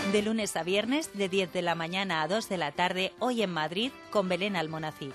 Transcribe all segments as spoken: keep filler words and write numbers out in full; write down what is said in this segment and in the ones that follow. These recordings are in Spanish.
De lunes a viernes, de diez de la mañana a dos de la tarde, hoy en Madrid, con Belén Almonacid.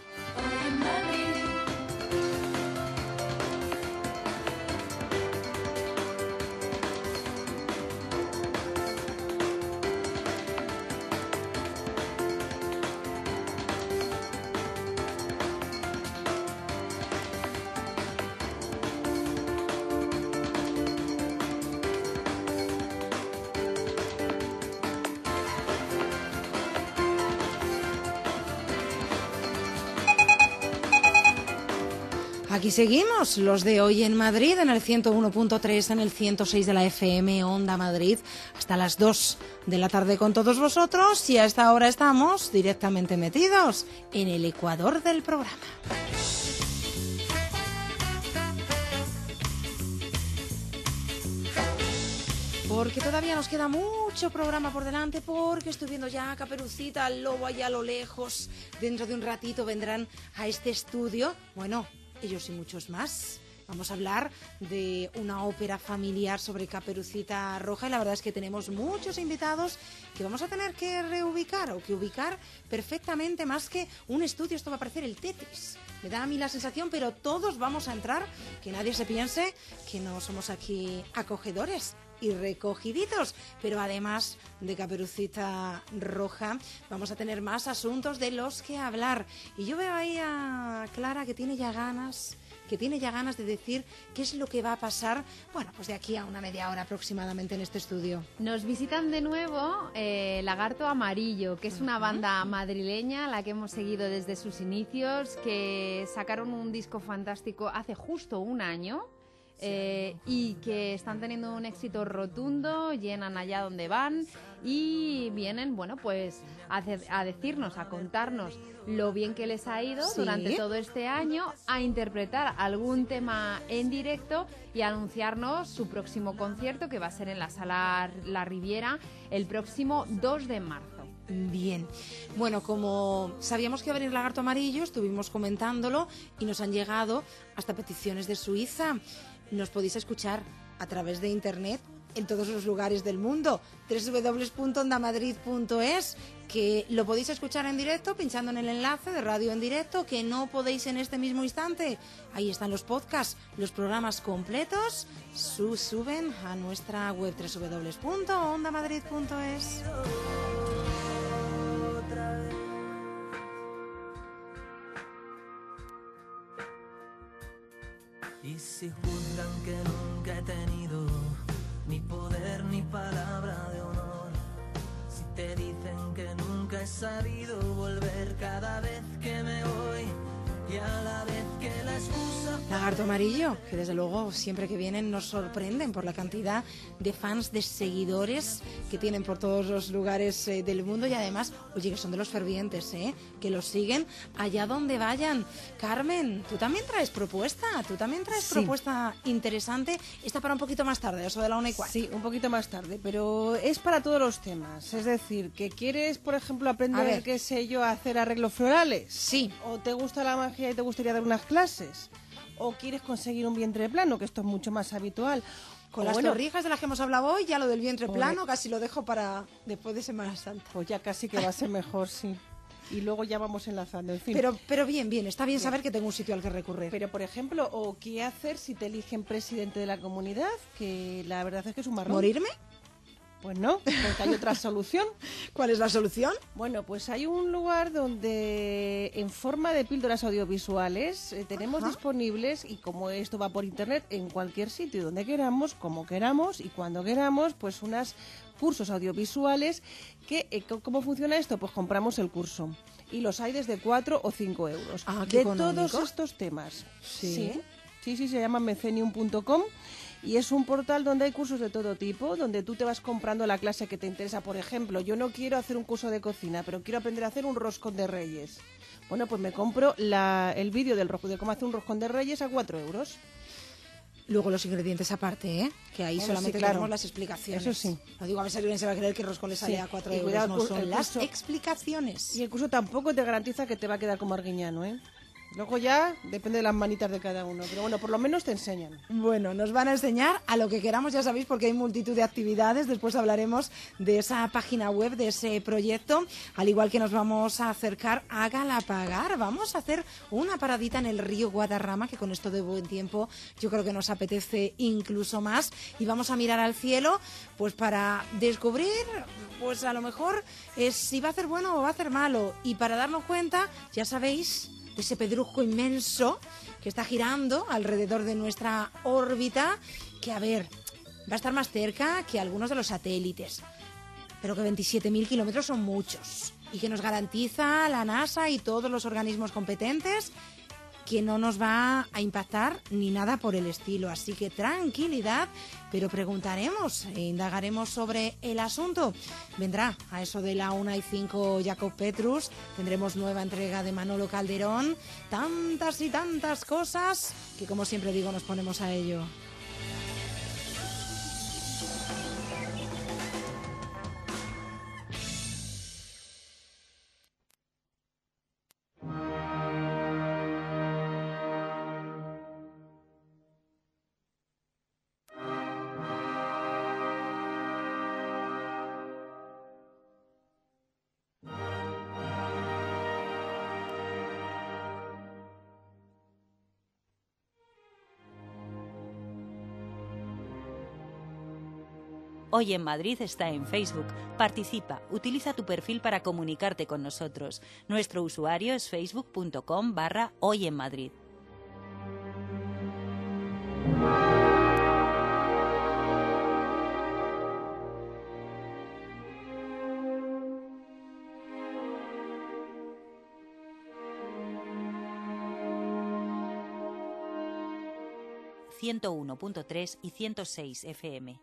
Aquí seguimos, los de hoy en Madrid, en el ciento uno punto tres, en el ciento seis de la F M, Onda Madrid, hasta las dos de la tarde con todos vosotros, y a esta hora estamos directamente metidos en el ecuador del programa. Porque todavía nos queda mucho programa por delante, porque estoy viendo ya a Caperucita, al lobo allá a lo lejos. Dentro de un ratito vendrán a este estudio, bueno, ellos y muchos más. Vamos a hablar de una ópera familiar sobre Caperucita Roja, y la verdad es que tenemos muchos invitados que vamos a tener que reubicar o que ubicar perfectamente. Más que un estudio, esto va a parecer el Tetris. Me da a mí la sensación, pero todos vamos a entrar, que nadie se piense que no somos aquí acogedores y recogiditos, pero además de Caperucita Roja vamos a tener más asuntos de los que hablar, y yo veo ahí a Clara que tiene ya ganas que tiene ya ganas de decir qué es lo que va a pasar, bueno, pues de aquí a una media hora aproximadamente en este estudio. Nos visitan de nuevo eh, Lagarto Amarillo, que es una banda madrileña, la que hemos seguido desde sus inicios, que sacaron un disco fantástico hace justo un año. Eh, y que están teniendo un éxito rotundo, llenan allá donde van y vienen, bueno, pues a, hacer, a decirnos, a contarnos lo bien que les ha ido ¿Sí? durante todo este año, a interpretar algún tema en directo y a anunciarnos su próximo concierto, que va a ser en la Sala La Riviera el próximo dos de marzo. Bien, bueno, como sabíamos que iba a venir Lagarto Amarillo, estuvimos comentándolo y nos han llegado hasta peticiones de Suiza. Nos podéis escuchar a través de internet en todos los lugares del mundo, doble u doble u doble u punto onda madrid punto es, que lo podéis escuchar en directo pinchando en el enlace de radio en directo, que no podéis en este mismo instante. Ahí están los podcasts, los programas completos, su, suben a nuestra web doble u doble u doble u punto onda madrid punto es. Y si juzgan que nunca he tenido ni poder ni palabra de honor, si te dicen que nunca he sabido volver cada vez que me voy, y a la vez que la excusa... Lagarto Amarillo, que desde luego siempre que vienen nos sorprenden por la cantidad de fans, de seguidores que tienen por todos los lugares eh, del mundo, y además, oye, que son de los fervientes, ¿eh? Que los siguen allá donde vayan. Carmen, tú también traes propuesta, tú también traes sí. propuesta interesante. Está para un poquito más tarde, eso de la una y cuarto. Sí, un poquito más tarde, pero es para todos los temas. Es decir, que quieres, por ejemplo, aprender, qué sé yo, a hacer arreglos florales. Sí. O te gusta la magia y te gustaría dar unas clases. O quieres conseguir un vientre plano, que esto es mucho más habitual. Con o las bueno, torrijas de las que hemos hablado hoy, ya lo del vientre Joder. plano casi lo dejo para después de Semana Santa. Pues ya casi que va a ser mejor, sí. Y luego ya vamos enlazando, en fin. Pero, pero bien, bien, está bien, bien saber que tengo un sitio al que recurrir. Pero, por ejemplo, o qué hacer si te eligen presidente de la comunidad, que la verdad es que es un marrón. ¿Morirme? Pues no, porque hay otra solución. ¿Cuál es la solución? Bueno, pues hay un lugar donde en forma de píldoras audiovisuales eh, tenemos Ajá. disponibles, y como esto va por internet, en cualquier sitio donde queramos, como queramos y cuando queramos, pues unos cursos audiovisuales que, eh, ¿cómo funciona esto? Pues compramos el curso y los hay desde cuatro o cinco euros. Ah, qué de económico. todos estos temas. Sí. Sí, sí, sí, se llama mecenium punto com. Y es un portal donde hay cursos de todo tipo, donde tú te vas comprando la clase que te interesa. Por ejemplo, yo no quiero hacer un curso de cocina, pero quiero aprender a hacer un roscón de reyes. Bueno, pues me compro la, el vídeo del de cómo hacer un roscón de reyes a cuatro euros. Luego los ingredientes aparte, ¿eh? Que ahí bueno, solamente sí, claro. tenemos las explicaciones. Eso sí. No digo, a ver si alguien se va a creer que el roscón le sale sí. a cuatro euros. Cuidado, no, son el las curso, explicaciones. Y el curso tampoco te garantiza que te va a quedar como Arguiñano, ¿eh? Luego ya depende de las manitas de cada uno, pero bueno, por lo menos te enseñan. Bueno, nos van a enseñar a lo que queramos, ya sabéis, porque hay multitud de actividades. Después hablaremos de esa página web, de ese proyecto, al igual que nos vamos a acercar a Galapagar. Vamos a hacer una paradita en el río Guadarrama, que con esto de buen tiempo yo creo que nos apetece incluso más. Y vamos a mirar al cielo, pues para descubrir, pues a lo mejor es si va a hacer bueno o va a hacer malo. Y para darnos cuenta, ya sabéis, de ese pedrusco inmenso que está girando alrededor de nuestra órbita, que, a ver, va a estar más cerca que algunos de los satélites, pero que veintisiete mil kilómetros son muchos, y que nos garantiza la NASA y todos los organismos competentes que no nos va a impactar ni nada por el estilo. Así que tranquilidad, pero preguntaremos e indagaremos sobre el asunto. Vendrá a eso de la una y cinco Jacob Petrus, tendremos nueva entrega de Manolo Calderón, tantas y tantas cosas que, como siempre digo, nos ponemos a ello. Hoy en Madrid está en Facebook. Participa, utiliza tu perfil para comunicarte con nosotros. Nuestro usuario es facebook.com barra Hoy en Madrid. ciento uno punto tres y ciento seis F M.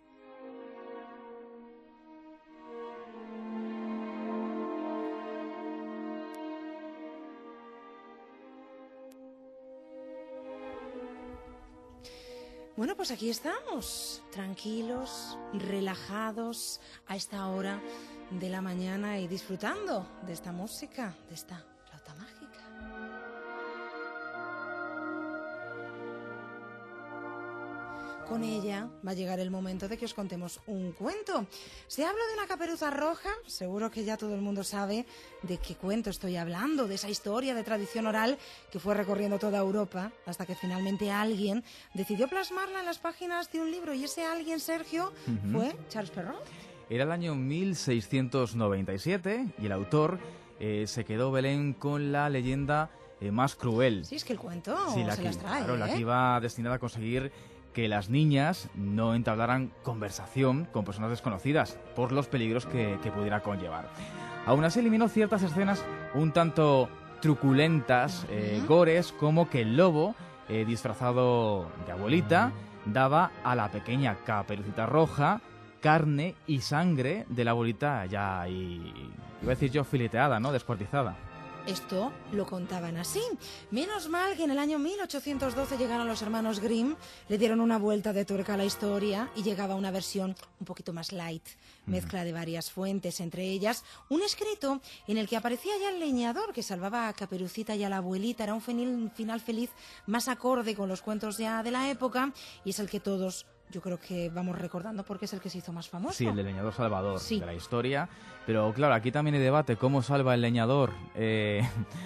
Bueno, pues aquí estamos, tranquilos, relajados a esta hora de la mañana y disfrutando de esta música, de esta flauta mágica. Con ella va a llegar el momento de que os contemos un cuento. Se habla de una caperuza roja, seguro que ya todo el mundo sabe de qué cuento estoy hablando, de esa historia de tradición oral que fue recorriendo toda Europa hasta que finalmente alguien decidió plasmarla en las páginas de un libro, y ese alguien, Sergio, uh-huh. fue Charles Perrault. Era el año mil seiscientos noventa y siete y el autor eh, se quedó, Belén, con la leyenda eh, más cruel. Sí, es que el cuento sí, la se que, las trae, claro, ¿eh? la que iba destinada a conseguir que las niñas no entablaran conversación con personas desconocidas por los peligros que, que pudiera conllevar. Aún así eliminó ciertas escenas un tanto truculentas, uh-huh. eh, gores, como que el lobo, eh, disfrazado de abuelita, daba a la pequeña Caperucita Roja carne y sangre de la abuelita ya, y iba a decir yo, fileteada, ¿no? Descuartizada. Esto lo contaban así. Menos mal que en el año mil ochocientos doce llegaron los hermanos Grimm, le dieron una vuelta de tuerca a la historia y llegaba una versión un poquito más light, mezcla de varias fuentes, entre ellas un escrito en el que aparecía ya el leñador que salvaba a Caperucita y a la abuelita. Era un final feliz más acorde con los cuentos ya de la época, y es el que todos, yo creo que vamos recordando porque es el que se hizo más famoso. Sí, el del leñador salvador sí. de la historia. Pero claro, aquí también hay debate cómo salva el leñador eh,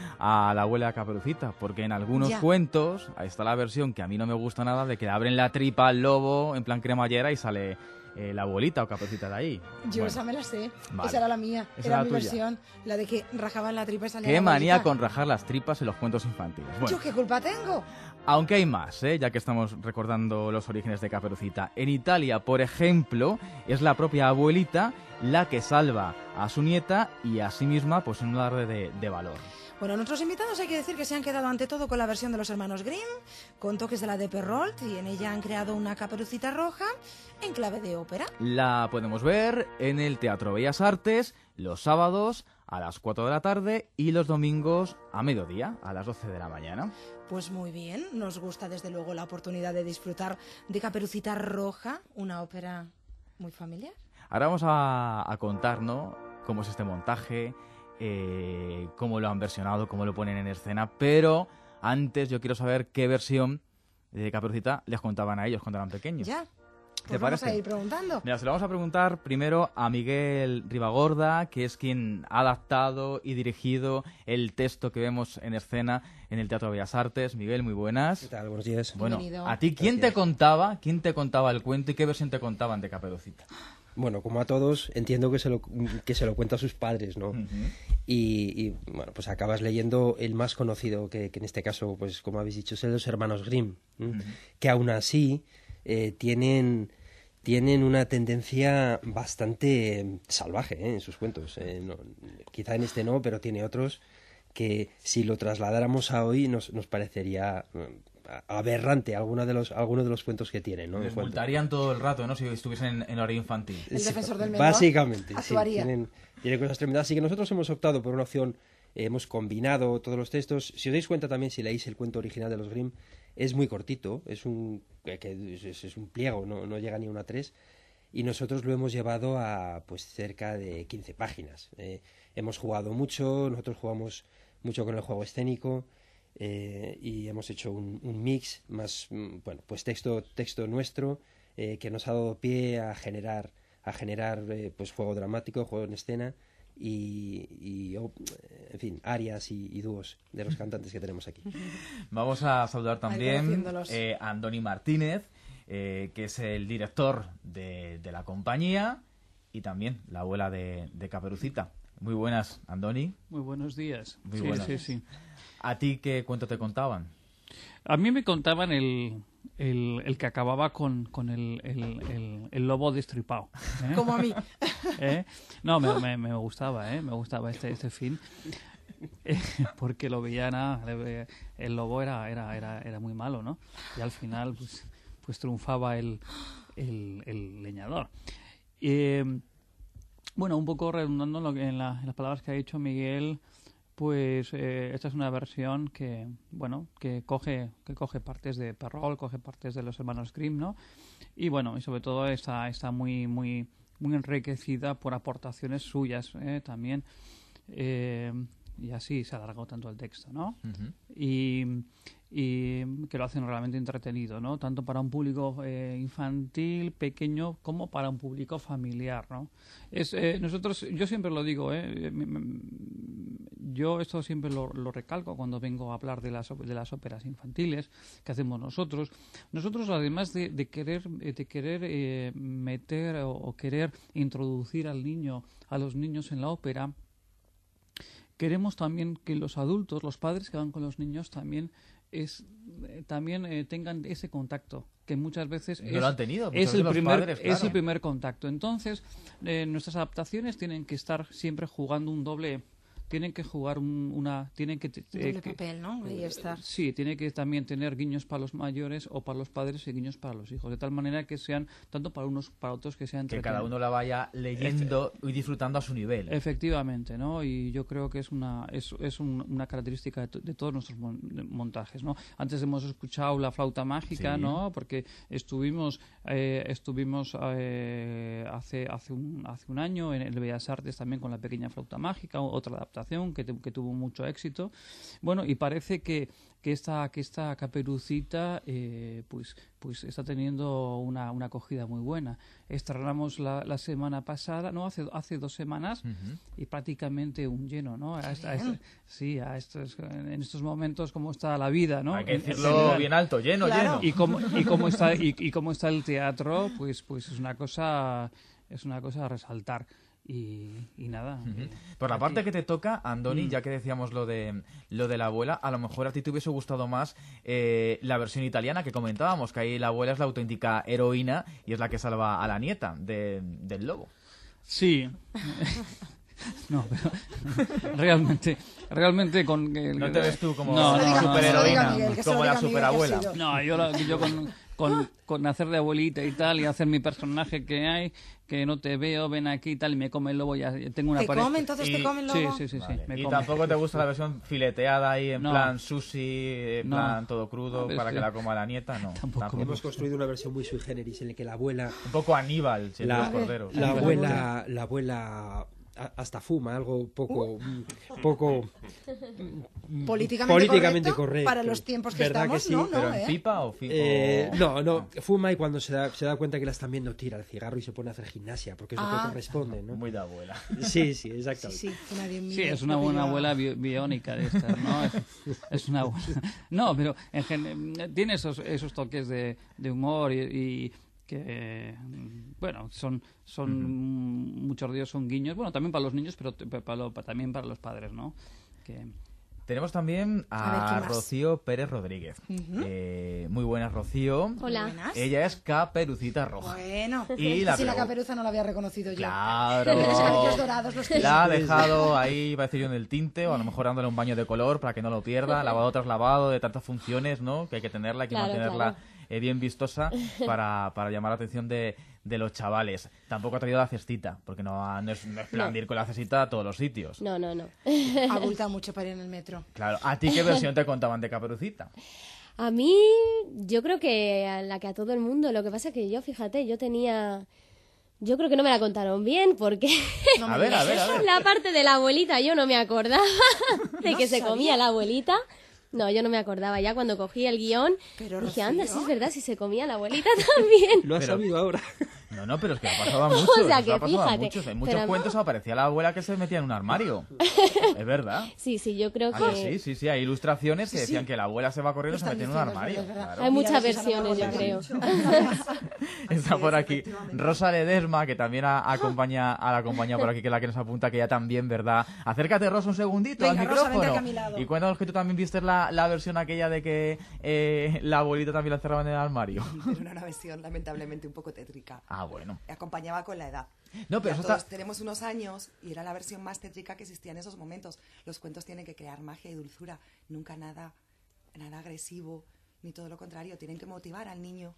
a la abuela Caperucita, porque en algunos ya. cuentos, ahí está la versión que a mí no me gusta nada, de que le abren la tripa al lobo en plan cremallera y sale eh, la abuelita o Caperucita de ahí. Yo bueno, esa me la sé, vale. esa era la mía, esa era la mi tuya. versión, la de que rajaban la tripa y salía Qué la manía abuelita. con rajar las tripas en los cuentos infantiles. Bueno, ¿Yo qué culpa tengo? aunque hay más, ¿eh? Ya que estamos recordando los orígenes de Caperucita. En Italia, por ejemplo, es la propia abuelita la que salva a su nieta y a sí misma, pues, en un alarde de, de valor. Bueno, nuestros invitados hay que decir que se han quedado ante todo con la versión de los hermanos Grimm, con toques de la de Perrault, y en ella han creado una Caperucita Roja en clave de ópera. La podemos ver en el Teatro Bellas Artes los sábados a las cuatro de la tarde y los domingos a mediodía, a las doce de la mañana. Pues muy bien, nos gusta desde luego la oportunidad de disfrutar de Caperucita Roja, una ópera muy familiar. Ahora vamos a, a contar, ¿no?, cómo es este montaje, eh, cómo lo han versionado, cómo lo ponen en escena, pero antes yo quiero saber qué versión de Caperucita les contaban a ellos cuando eran pequeños. Ya. ¿Te Pues vamos parece? a ir preguntando. Mira, se lo vamos a preguntar primero a Miguel Ribagorda, que es quien ha adaptado y dirigido el texto que vemos en escena en el Teatro Bellas Artes. Miguel, muy buenas. ¿Qué tal? Buenos días. Bueno, Bienvenido. ¿a ti quién Gracias. te contaba, quién te contaba el cuento y qué versión te contaban de Caperucita? Bueno, como a todos, entiendo que se lo, que se lo cuenta a sus padres, ¿no? Ujú. y, y, bueno, pues acabas leyendo el más conocido, que, que en este caso, pues como habéis dicho, es el de los hermanos Grimm, ¿m? Ujú. que aún así eh, tienen, tienen una tendencia bastante eh, salvaje ¿eh? en sus cuentos. Eh, no, quizá en este no, pero tiene otros que si lo trasladáramos a hoy nos, nos parecería eh, aberrante alguno de los algunos de los cuentos que tienen, ¿no? Les De cuento. multarían todo el rato, ¿no? Si estuviesen en, en horario infantil. El Sí, defensor del menor básicamente, sí, actuaría. tienen, tienen cosas tremendas. Así que nosotros hemos optado por una opción, eh, hemos combinado todos los textos. Si os dais cuenta también, si leéis el cuento original de los Grimm, es muy cortito, es un, que, que es, es un pliego, no, no llega ni a una tres. Y nosotros lo hemos llevado a pues cerca de quince páginas. Eh, hemos jugado mucho, nosotros jugamos mucho con el juego escénico. Eh, y hemos hecho un, un mix más, mm, bueno, pues texto texto nuestro eh, que nos ha dado pie a generar a generar eh, pues juego dramático, juego en escena y, y oh, en fin, arias y, y dúos de los cantantes que tenemos aquí. Vamos a saludar también conociéndolos. eh, a Andoni Martínez, eh, que es el director de, de la compañía y también la abuela de, de Caperucita. Muy buenas, Andoni. Muy buenos días. Muy sí, buenas. sí, sí. ¿A ti qué cuento te contaban? A mí me contaban el, el, el que acababa con, con el, el, el, el lobo destripado. ¿eh? Como a mí. ¿Eh? No, me, me, me gustaba, ¿eh? Me gustaba este, este fin. Eh, porque lo veía, nada, el lobo era, era, era, era muy malo, ¿no? Y al final, pues, pues triunfaba el, el, el leñador. Eh, bueno, un poco redundando en, lo que, en, la, en las palabras que ha dicho Miguel, pues eh, esta es una versión que, bueno, que coge, que coge partes de Perrault, coge partes de los hermanos Grimm, ¿no? Y bueno, y sobre todo está, está muy, muy, muy enriquecida por aportaciones suyas, ¿eh? También. Eh, y así se alargó tanto el texto, ¿no? Ujú. Y, y que lo hacen realmente entretenido, ¿no? Tanto para un público eh, infantil, pequeño, como para un público familiar, ¿no? Es, eh, nosotros, yo siempre lo digo, ¿eh? Yo esto siempre lo, lo recalco cuando vengo a hablar de las, de las óperas infantiles que hacemos nosotros. Nosotros, además de, de querer, de querer eh, meter o, o querer introducir al niño, a los niños en la ópera, queremos también que los adultos, los padres que van con los niños también es eh, también eh, tengan ese contacto que muchas veces No es, lo han tenido, muchos es de el los primer padres, es claro. el primer contacto. Entonces eh, nuestras adaptaciones tienen que estar siempre jugando un doble, tienen que jugar un, una, tienen que, eh, Doble que- papel, ¿no? Ahí estar. Sí, tiene que también tener guiños para los mayores o para los padres y guiños para los hijos, de tal manera que sean tanto para unos para otros que sean Que cada uno la vaya leyendo y disfrutando a su nivel. Efectivamente, ¿no? Y yo creo que es una es, es un- una característica de, to- de todos nuestros mon- montajes, ¿no? Antes hemos escuchado la flauta mágica, Sí. ¿no? Porque estuvimos eh, estuvimos eh, hace hace un hace un año en el Bellas Artes también con la pequeña flauta mágica, otra adaptación que, te- que tuvo mucho éxito. Bueno, y parece que que esta que esta Caperucita eh, pues pues está teniendo una, una acogida muy buena. Estrenamos la, la semana pasada, no, hace hace dos semanas Ujú. y prácticamente un lleno, ¿no? A esta- a bien. esta- sí, a estos, en estos momentos cómo está la vida, ¿no? Hay que En- en decirlo general. bien alto, lleno, Claro. lleno. Y cómo y cómo está y, y cómo está el teatro, pues pues es una cosa es una cosa a resaltar. Y, y nada. eh, Por la aquí. parte que te toca, Andoni, Mm. ya que decíamos lo de lo de la abuela, a lo mejor a ti te hubiese gustado más eh, la versión italiana que comentábamos, que ahí la abuela es la auténtica heroína y es la que salva a la nieta de- del lobo. Sí. No, pero realmente, realmente con... el- No te ves tú como No, la no, no, superheroína, no, no, no, no, no, como la no, no, no, no, no, superabuela. no, no, no, No, yo, la- yo con, con, con hacer de abuelita y tal, y hacer mi personaje que hay, que no te veo, ven aquí y tal, y me come el lobo, ya ya tengo una ¿Te pareja. come? Entonces Y- te come el Sí, lobo. sí, sí, sí, Vale. me Y come. tampoco te gusta la versión fileteada ahí en No. plan sushi, en No. plan todo crudo, A ver, para sí. que la coma la nieta, no. Tampoco. Hemos construido una versión muy sui generis en la que la abuela Un poco Aníbal, siendo la, los corderos. la Aníbal. abuela la abuela a- hasta fuma, algo poco, uh. poco políticamente, políticamente correcto, correcto. para los tiempos que ¿Verdad estamos, que sí? ¿no? ¿Pero no en ¿eh? pipa o fi- Eh, o- no, no, fuma y cuando se da, se da cuenta que la están viendo tira el cigarro y se pone a hacer gimnasia, porque es lo Ah. que corresponde, ¿no? Muy de abuela. Sí, sí, Sí, exactamente. sí, una Dios mío, Sí, es una lo que buena yo- abuela bi- biónica de estas, ¿no? Es, es una buena... No, pero en gen- tiene esos, esos toques de, de humor y, y que, bueno, son, son muchos de ellos son guiños, bueno, también para los niños, pero t- para lo- para- también para los padres, ¿no? Que... Tenemos también A ver, a, ¿qué más? Rocío Pérez Rodríguez. Ujú. Eh, muy buenas, Rocío. Hola. Buenas. Ella es Caperucita Roja. Bueno, Y la si la pregu- caperuza no la había reconocido yo. Claro. Los cabellos dorados, los que La ha dejado ahí, va a decir yo, en el tinte, o a lo mejor dándole un baño de color para que no lo pierda, lavado tras lavado, de tantas funciones, ¿no? Que hay que tenerla, hay que Claro, mantenerla claro. eh, bien vistosa para, para llamar la atención de, de los chavales. Tampoco ha traído la cestita, porque no, ha- no, es, no es plan No. de ir con la cestita a todos los sitios. No, no, no. abulta mucho para ir en el metro. Claro, ¿a ti qué versión te contaban de Caperucita? A mí, yo creo que a la que a todo el mundo. Lo que pasa es que yo, fíjate, yo tenía... Yo creo que no me la contaron bien porque No A me ver, a digas ver, a eso. ver. la parte de la abuelita yo no me acordaba de No que se sabía. comía la abuelita. No, yo no me acordaba. Ya cuando cogí el guión Pero, dije, Rocío. anda, sí es verdad, si se comía la abuelita también. Lo has Pero- sabido ahora. No, no, pero es que ha pasado a muchos. O sea, eso ha que pasado a fíjate, muchos. En muchos pero- cuentos aparecía la abuela que se metía en un armario. Es verdad. Sí, sí, yo creo Ah, que... que sí, sí, sí. Hay ilustraciones que Sí, sí. decían que la abuela se va corriendo y se Están mete en un diciendo, armario. es verdad, es Claro. Hay Mira, muchas Susana versiones, yo Borbolla. creo. Está por aquí Rosa Ledesma, que también a- acompaña a la compañía por aquí, que es la que nos apunta, que ya también, ¿verdad? Acércate, Rosa, un segundito Venga, al Rosa, micrófono. vente aquí a mi lado. Y cuéntanos que tú también viste la, la versión aquella de que eh, la abuelita también la encerraban en el armario. Pero era una versión lamentablemente un poco tétrica. Ah, bueno. Acompañaba con la edad. No, pero Ya eso todos está... tenemos unos años y era la versión más tétrica que existía en esos momentos. Los cuentos tienen que crear magia y dulzura, nunca nada, nada agresivo, ni todo lo contrario, tienen que motivar al niño.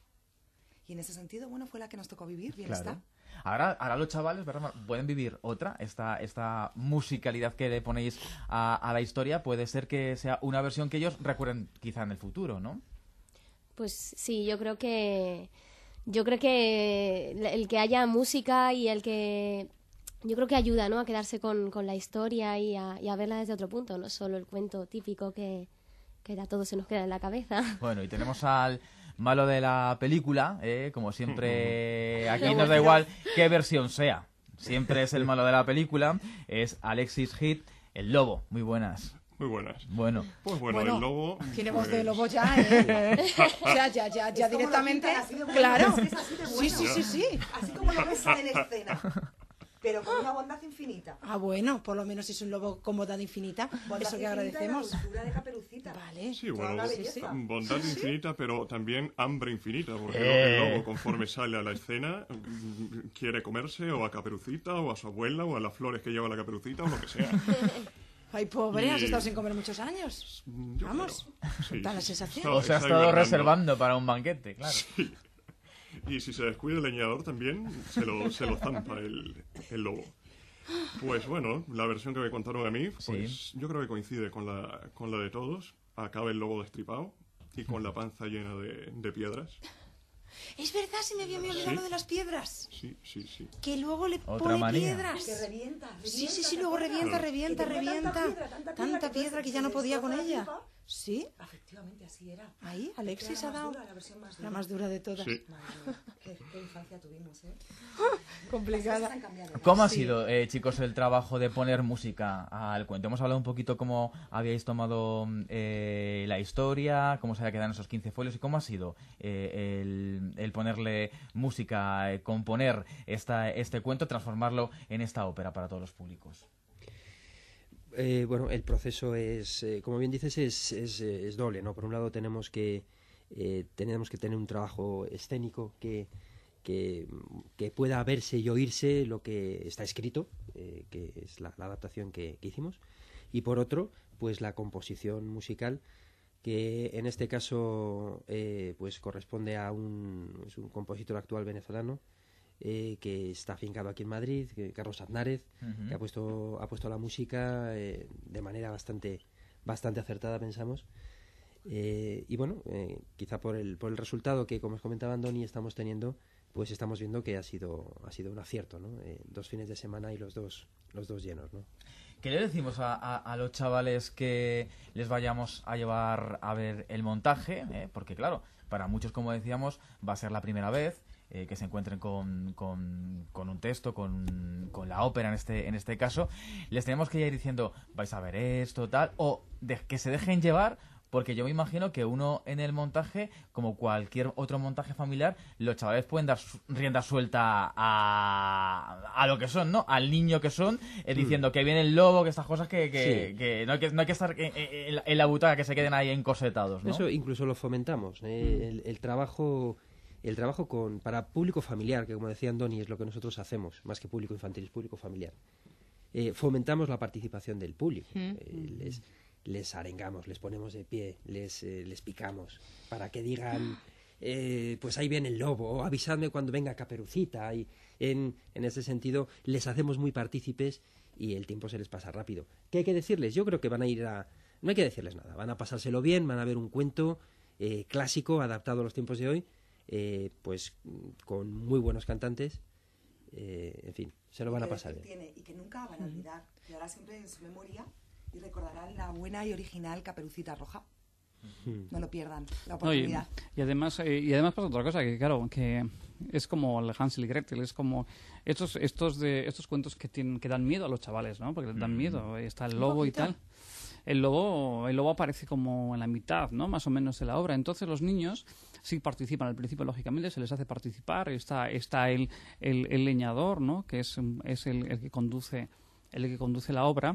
Y en ese sentido, bueno, fue la que nos tocó vivir, bien Claro. está. Ahora, ahora los chavales, ¿verdad? Pueden vivir otra, esta, esta musicalidad que le ponéis a, a la historia, puede ser que sea una versión que ellos recuerden quizá en el futuro, ¿no? Pues sí, yo creo que yo creo que el que haya música y el que yo creo que ayuda, ¿no? A quedarse con, con la historia y a, y a verla desde otro punto, no solo el cuento típico que, que a todos se nos queda en la cabeza. Bueno, y tenemos al malo de la película, ¿eh? Como siempre, aquí nos da igual qué versión sea. Siempre es el malo de la película, es Alexis Heath, el lobo. Muy buenas. Muy buenas. Bueno, Pues bueno, Bueno, el lobo... Tiene voz de pues, lobo ya, ¿eh? O sea, ya, ya, ya Es como lo directamente. pintan, así de bueno, Claro. es que es así de Sí, bueno. sí, sí, sí. Así como lo ves en escena, pero con una bondad infinita. Ah, bueno, por lo menos es un lobo con bondad infinita. Bondad Eso que infinita y agradecemos. la dulzura de Caperucita. Vale. Sí, Toda bueno, una bo- belleza. bondad infinita, pero también hambre infinita, porque Eh. el lobo, conforme sale a la escena, mm, quiere comerse o a Caperucita, o a su abuela, o a las flores que lleva la Caperucita, o lo que sea. Ay, pobre, has Y- estado sin comer muchos años. Yo Vamos. creo. Sí, Da la sí. sensación. Está- o sea, ha está estado hibernando. reservando para un banquete, claro. Sí. Y si se descuida el leñador también, se lo, se lo zampa el, el lobo. Pues bueno, la versión que me contaron a mí, pues yo creo que coincide con la, con la de todos. Acaba el lobo destripado y con la panza llena de, de piedras. Es verdad, se me había olvidado Sí. lo de las piedras. Sí, sí, sí. Que luego le Otra pone manía. piedras. Que revienta, revienta. Sí, sí, sí, ¿te luego acuerdas? revienta, Claro. revienta, Que tenía revienta. tanta piedra, tanta piedra Tanta que piedra que ya se no podía con destroza la ella. pipa. Sí, Efectivamente, así era. ahí Alexis Era ha la más dado dura, la versión más la dura. más dura de todas. Sí. Madre mía, qué, qué infancia tuvimos, ¿eh? Complicada. Han cambiado, ¿no? ¿Cómo ha Sí. sido, eh, chicos, el trabajo de poner música al cuento? Hemos hablado un poquito cómo habíais tomado eh, la historia, cómo se había quedado en esos quince folios y cómo ha sido eh, el, el ponerle música, eh, componer esta, este cuento, transformarlo en esta ópera para todos los públicos. Eh, bueno, el proceso es, eh, como bien dices, es, es, eh, es doble, ¿no? Por un lado tenemos que eh, tenemos que tener un trabajo escénico que, que, que pueda verse y oírse lo que está escrito, eh, que es la, la adaptación que, que hicimos, y por otro, pues la composición musical, que en este caso eh, pues corresponde a un, es un compositor actual venezolano, eh, que está afincado aquí en Madrid, que, Carlos Aznárez, Ujú. que ha puesto, ha puesto la música eh, de manera bastante, bastante acertada, pensamos. Eh, y bueno, eh, quizá por el, por el resultado que, como os comentaba Andoni, estamos teniendo, pues estamos viendo que ha sido ha sido un acierto, ¿no? Eh, dos fines de semana y los dos los dos llenos, ¿no? ¿Qué le decimos a, a, a los chavales que les vayamos a llevar a ver el montaje? ¿Eh? Porque claro, para muchos, como decíamos, va a ser la primera vez eh, que se encuentren con, con, con un texto, con, con la ópera en este en este caso. Les tenemos que ir diciendo, vais a ver esto, tal, o de, que se dejen llevar. Porque yo me imagino que uno en el montaje, como cualquier otro montaje familiar, los chavales pueden dar su, rienda suelta a, a lo que son, ¿no? Al niño que son, eh, diciendo mm. que viene el lobo, que estas cosas que, que, sí. que, no, hay que no hay que estar en, en, en la butaca, que se queden ahí encosetados, ¿no? Eso incluso lo fomentamos. ¿eh? Mm. El, el trabajo el trabajo con para público familiar, que como decía Andoni, es lo que nosotros hacemos, más que público infantil, es público familiar. Eh, fomentamos la participación del público. Mm. Eh, les, les arengamos, les ponemos de pie, les, eh, les picamos, para que digan, eh, pues ahí viene el lobo, o avisadme cuando venga Caperucita, y en, en ese sentido les hacemos muy partícipes y el tiempo se les pasa rápido. ¿Qué hay que decirles? Yo creo que van a ir a... No hay que decirles nada, van a pasárselo bien, van a ver un cuento eh, clásico, adaptado a los tiempos de hoy, eh, pues con muy buenos cantantes, eh, en fin, se lo van a pasar bien. Tiene, y que nunca van a olvidar, y ahora siempre en su memoria... y recordarán la buena y original Caperucita Roja. Mm. No lo pierdan, la oportunidad. No, y, y además eh, y además pasa otra cosa, que claro, que es como el Hansel y Gretel, es como estos estos de estos cuentos que tienen que dan miedo a los chavales, ¿no? Porque dan miedo, está el lobo y tal. El lobo el lobo aparece como en la mitad, ¿no? Más o menos de la obra. Entonces los niños sí participan al principio, lógicamente se les hace participar. Está está el el, el leñador, ¿no? Que es es el, el que conduce el que conduce la obra.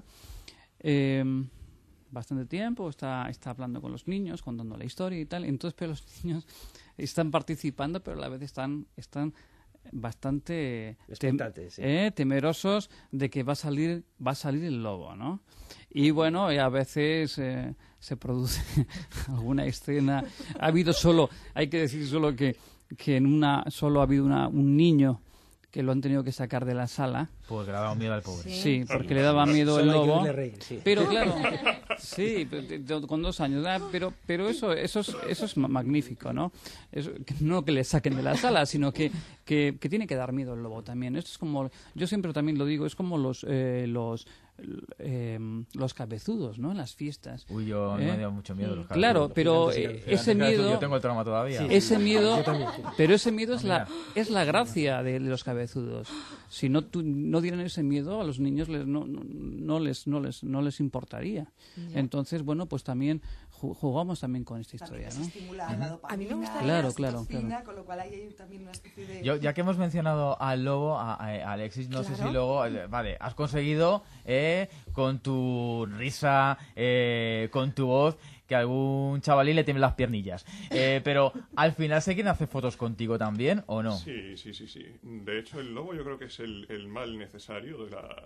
Eh, bastante tiempo, está, está hablando con los niños, contando la historia y tal. Entonces, pero los niños están participando, pero a la vez están, están bastante tem sí. eh, temerosos de que va a salir, va a salir el lobo, ¿no? Y bueno, y a veces eh, se produce alguna escena. Ha habido solo, hay que decir solo que, que en una solo ha habido una, un niño que lo han tenido que sacar de la sala. Porque le daba miedo al pobre. Sí, sí porque le daba miedo el lobo. Reír, sí. Pero claro, sí, con dos años. Pero pero eso eso es, eso es magnífico, ¿no? Eso, no que le saquen de la sala, sino que, que, que tiene que dar miedo el lobo también. Esto es como, yo siempre también lo digo, es como los eh, los eh, los cabezudos, ¿no? En las fiestas. Uy, yo ¿Eh? me dio mucho miedo los cabezudos. Claro, pero eh, ese miedo... Yo tengo el trauma todavía. Sí, ese miedo... Pero ese miedo es la, es la gracia de, de los cabezudos. Si no, tu, no dieran ese miedo, a los niños les, no, no, no, les, no, les, no les importaría. Yeah. Entonces, bueno, pues también jugamos también con esta historia, ¿no? Uh-huh. A mí me gusta claro, claro, claro. Con lo cual hay también una especie de... Yo, ya que hemos mencionado al lobo, a, a Alexis, no claro. sé si luego... Vale, has conseguido eh, con tu risa, eh, con tu voz, que a algún chavalín le tiemblen las piernillas. Eh, pero al final se quieren hacer fotos contigo también, ¿o no? Sí, sí, sí, sí. De hecho, el lobo yo creo que es el, el mal necesario de, la,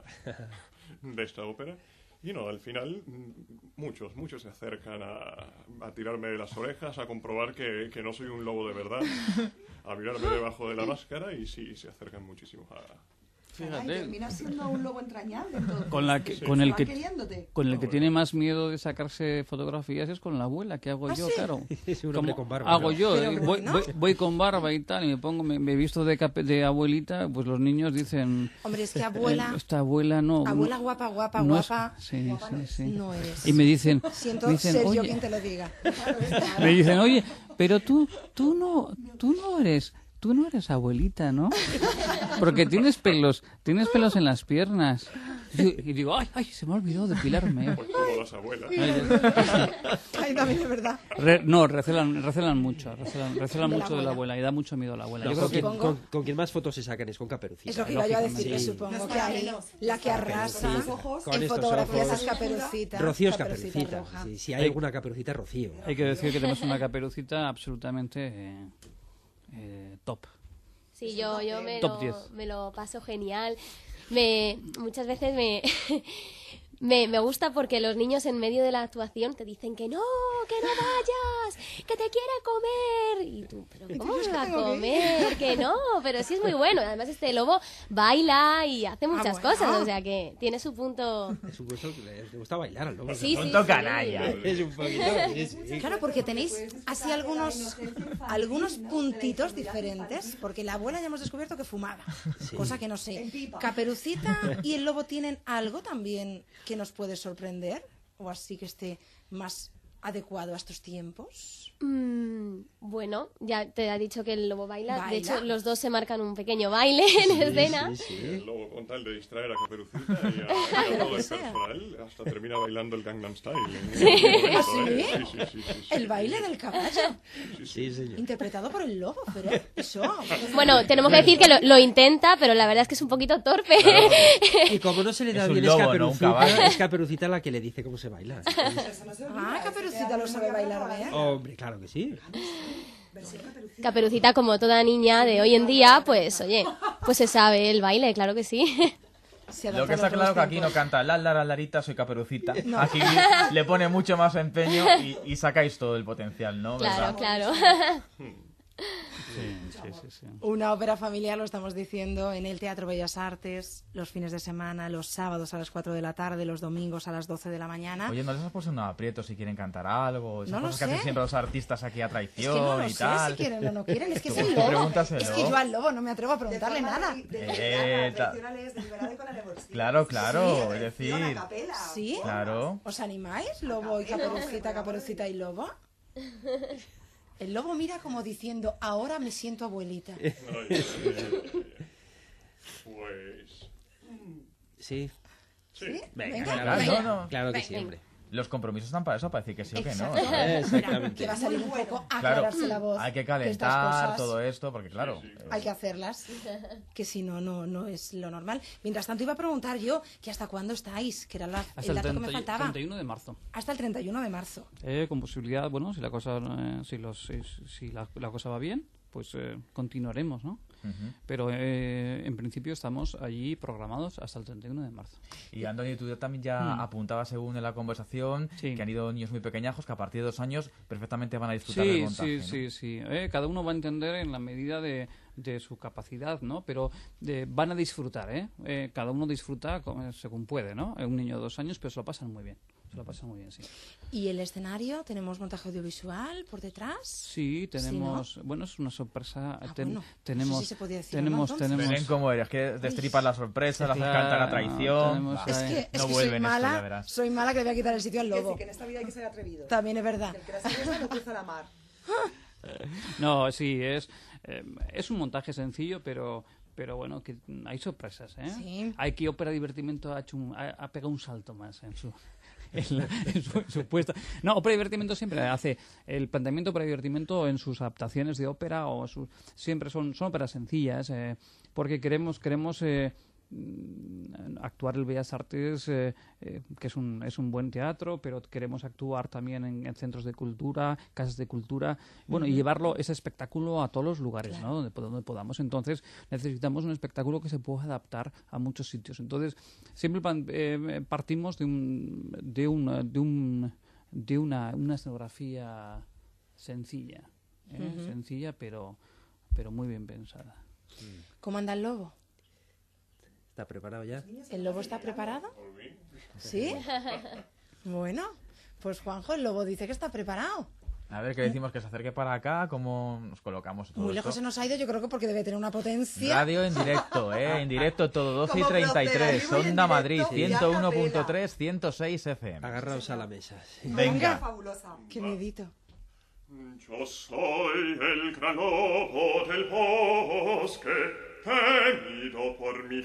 de esta ópera. Y no, al final muchos, muchos se acercan a, a tirarme de las orejas, a comprobar que, que no soy un lobo de verdad, a mirarme debajo de la máscara y sí, se acercan muchísimo a... Fíjate. Ay, termina siendo un lobo entrañable, entonces. Con, la que, sí. con el que con el que tiene más miedo de sacarse fotografías es con la abuela, que hago ¿Ah, yo, sí? claro. Es un hombre con barba. Hago yo, Pero, eh, voy, ¿no? voy, voy con barba y tal, y me pongo, me, me he visto de, de abuelita, pues los niños dicen... Hombre, es que abuela... Eh, esta abuela no... Abuela no, guapa, guapa, no es, guapa... sí, guapa sí, no, sí. no eres. Y me dicen... Siento me dicen, ser yo oye, quien te lo diga. me dicen, oye, pero tú, tú no, tú no eres... Tú no eres abuelita, ¿no? Porque tienes pelos, tienes pelos en las piernas. Y, y digo, ay, ay, se me ha olvidado depilarme. Pues como las abuelas. Ay, también es verdad. Re, no, recelan, recelan mucho, recelan, recelan mucho de la abuela y da mucho miedo a la abuela. No, yo con, creo quien, que... con, con quien más fotos se sacan es con Caperucita. Es lo que iba yo a decir, que sí. supongo que ahí la que arrasa sí. en fotografías es Caperucita. Rocío es Caperucita. Caperucita. Sí, si hay alguna Caperucita, Rocío. Hay que decir que tenemos una Caperucita absolutamente eh, eh, top. Sí, yo, yo me, Top lo, me lo paso genial. Me, muchas veces me, Me, me gusta porque los niños en medio de la actuación te dicen que no, que no vayas, que te quiere comer. Y tú, pero ¿cómo me va a comer? Que no, pero sí es muy bueno. Además este lobo baila y hace muchas Ah, bueno. cosas, o sea que tiene su punto... Es un gusto que le, le gusta bailar al lobo. Sí, sí, Punto sí. canalla. Es un poquito, sí, sí. Claro, porque tenéis así algunos, algunos puntitos diferentes, porque la abuela ya hemos descubierto que fumaba, cosa que no sé. Caperucita y el lobo tienen algo también que nos puede sorprender, o así que esté más adecuado a estos tiempos. Mm, bueno, ya te ha dicho que el lobo baila. ¿Baila? De hecho, los dos se marcan un pequeño baile en escena. Sí, sí. El lobo con tal de distraer a Caperucita y a, y a todo el personal, hasta termina bailando el Gangnam Style. ¿eh? ¿Ah, sí? Sí, sí, sí, sí, sí. El baile del caballo, Sí, señor. interpretado por el lobo, pero eso... Bueno, tenemos que decir que lo, lo intenta, pero la verdad es que es un poquito torpe. Y como no se le da Es un bien lobo, es ¿no? Un Caperucita, caballo. es Caperucita la que le dice cómo se baila. Ah, Caperucita lo sabe bailar bien. Hombre, claro que sí. Caperucita, como toda niña de hoy en día, pues oye, pues se sabe el baile, claro que sí. Se Lo adapta que a está los claro que nuevos aquí no tiempos. canta la la la larita, soy Caperucita. Aquí le pone mucho más empeño y, y sacáis todo el potencial, ¿no? Claro, ¿Verdad? claro. Sí, sí, sí, sí. Una ópera familiar, lo estamos diciendo, en el Teatro Bellas Artes, los fines de semana, los sábados a las cuatro de la tarde, los domingos a las doce de la mañana. Oye, ¿no les has puesto un aprieto si quieren cantar algo? Esas No lo cosas que sé. hacen siempre los artistas aquí a Es traición que no lo y sé tal. si quieren o no quieren, es que es Tú- el tú lobo. pregúntaselo. Es que yo al lobo no me atrevo a preguntarle nada. Eh, ta- Claro, claro, es decir, ¿Sí? claro. ¿Os animáis? Lobo y Caperucita, Caperucita y lobo. El lobo mira como diciendo, ahora me siento abuelita. Ay, ay, ay, ay. Pues... Sí. Sí. Venga, Venga, claro, venga. no, no. Claro que sí, Venga. hombre. Los compromisos están para eso, para decir que sí o que no. Exacto. ¿sabes? Exactamente. Que va a salir un poco a Claro, aclararse la voz. hay que estas calentar cosas todo esto, porque claro. hay que hacerlas, que si no, no, no es lo normal. Mientras tanto iba a preguntar yo que hasta cuándo estáis, que era la- Hasta el el dato que me treinta y- faltaba. treinta y uno de marzo. Hasta el treinta y uno de marzo. Eh, con posibilidad, bueno, si la cosa, eh, si los, si, si la, la cosa va bien, pues eh, continuaremos, ¿no? Ujú. Pero eh, en principio estamos allí programados hasta el treinta y uno de marzo. Y Antonio, tú también ya Mm. apuntabas según en la conversación Sí. que han ido niños muy pequeñajos que a partir de dos años perfectamente van a disfrutar Sí, del montaje. sí, ¿no? sí, sí. Eh, cada uno va a entender en la medida de, de su capacidad, ¿no? Pero de- van a disfrutar, ¿eh? Eh, Cada uno disfruta como- según puede, ¿no? Eh, Un niño de dos años, pero se lo pasan muy bien. Se lo pasan muy bien, sí. ¿Y el escenario? ¿Tenemos montaje audiovisual por detrás? Sí, tenemos... Bueno, es una sorpresa. Ah, ten- bueno, tenemos, eso sí se podía decir, ¿no, tenemos, entonces? tenemos... Ven cómo eres, que destripas la sorpresa, la haces Claro, cantar a traición. tenemos Bah, Es ahí. que, es no que soy vuelven esto, ya mala, verás. soy mala que le voy a quitar el sitio al lobo. Que en esta vida hay que ser atrevido. También es verdad. El que la sigue no cruza la mar. No, sí, es, eh, es un montaje sencillo, pero... Pero bueno, que hay sorpresas, ¿eh? Sí. Hay que Ópera Divertimento ha, hecho un- ha, ha pegado un salto más en su, en, la- en su, en su puesta. No, Ópera Divertimento siempre hace el planteamiento para divertimento en sus adaptaciones de ópera o sus, siempre son, son óperas sencillas, eh, porque queremos queremos eh, mm, actuar el Bellas Artes, eh, eh, que es un, es un buen teatro, pero queremos actuar también en, en centros de cultura, casas de cultura, bueno, y llevarlo ese espectáculo a todos los lugares, ¿no? Donde, donde podamos. Entonces necesitamos un espectáculo que se pueda adaptar a muchos sitios. Entonces siempre pan- eh, partimos de un de una de un de una, una escenografía sencilla, ¿eh? Ujú. Sencilla, pero pero muy bien pensada. ¿Cómo anda el lobo? ¿Está preparado ya? ¿El lobo está preparado? ¿Sí? Bueno, pues Juanjo, el lobo dice que está preparado. A ver, ¿qué decimos? Que se acerque para acá, ¿cómo nos colocamos todo Muy esto? lejos se nos ha ido, yo creo que porque debe tener una potencia. Radio en directo, ¿eh? En directo todo, doce y Como treinta y tres, Proceda, vivo y en Onda Madrid, directo, y a ciento uno punto capela. tres, ciento seis F M. Agarraos a la mesa. sí. Venga. Fabulosa. Qué miedito. Yo soy el gran lobo del bosque, temido por mi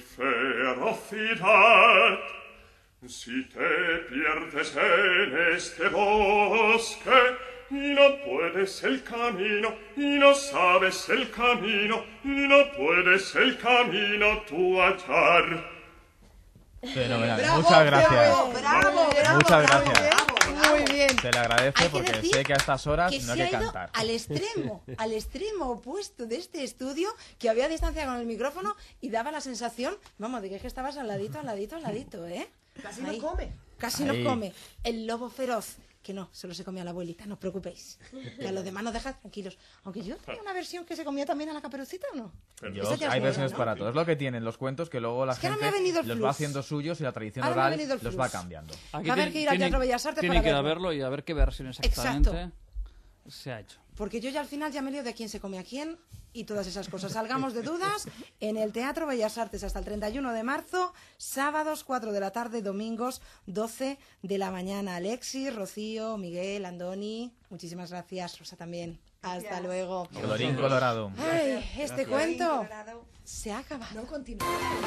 ferocidad. Si te pierdes en este bosque y no puedes el camino, y no sabes el camino, y no puedes el camino tú hallar. Fenomenal. Bravo, Muchas gracias. Bravo, bravo, bravo, Muchas bravo, gracias. bravo, bravo. Muy bien. Se le agradece Hay que porque decir sé que a estas horas que no hay se que ha ido cantar. al extremo, al extremo opuesto de este estudio, que había distancia con el micrófono y daba la sensación, vamos, de que es que estabas al ladito, al ladito, al ladito, ¿eh? Casi no Ahí. come. casi Ahí. nos come. El lobo feroz, que no, solo se comía a la abuelita, no os preocupéis. Que a los demás nos dejad tranquilos. Aunque yo tenía una versión que se comía también a la Caperucita, ¿o no? Yo- Esa ya es hay nueva, versiones ¿no? para todo. Es lo que tienen los cuentos, que luego la Es que ahora gente me ha venido el los flux. va haciendo suyos y la tradición Ahora me ha oral venido el los flux. va cambiando. Aquí Va a haber tiene- que ir al tiene- Teatro Bellas Artes tiene para que ir a verlo. verlo y a ver qué versiones Exacto. exactamente se ha hecho. Porque yo ya al final ya me lío de quién se come a quién y todas esas cosas. Salgamos de dudas en el Teatro Bellas Artes hasta el treinta y uno de marzo, sábados cuatro de la tarde, domingos doce de la mañana. Alexis, Rocío, Miguel, Andoni, muchísimas gracias. Rosa también. Hasta luego. Colorín colorado. Ay, este Gracias. cuento se ha acabado. No continúa.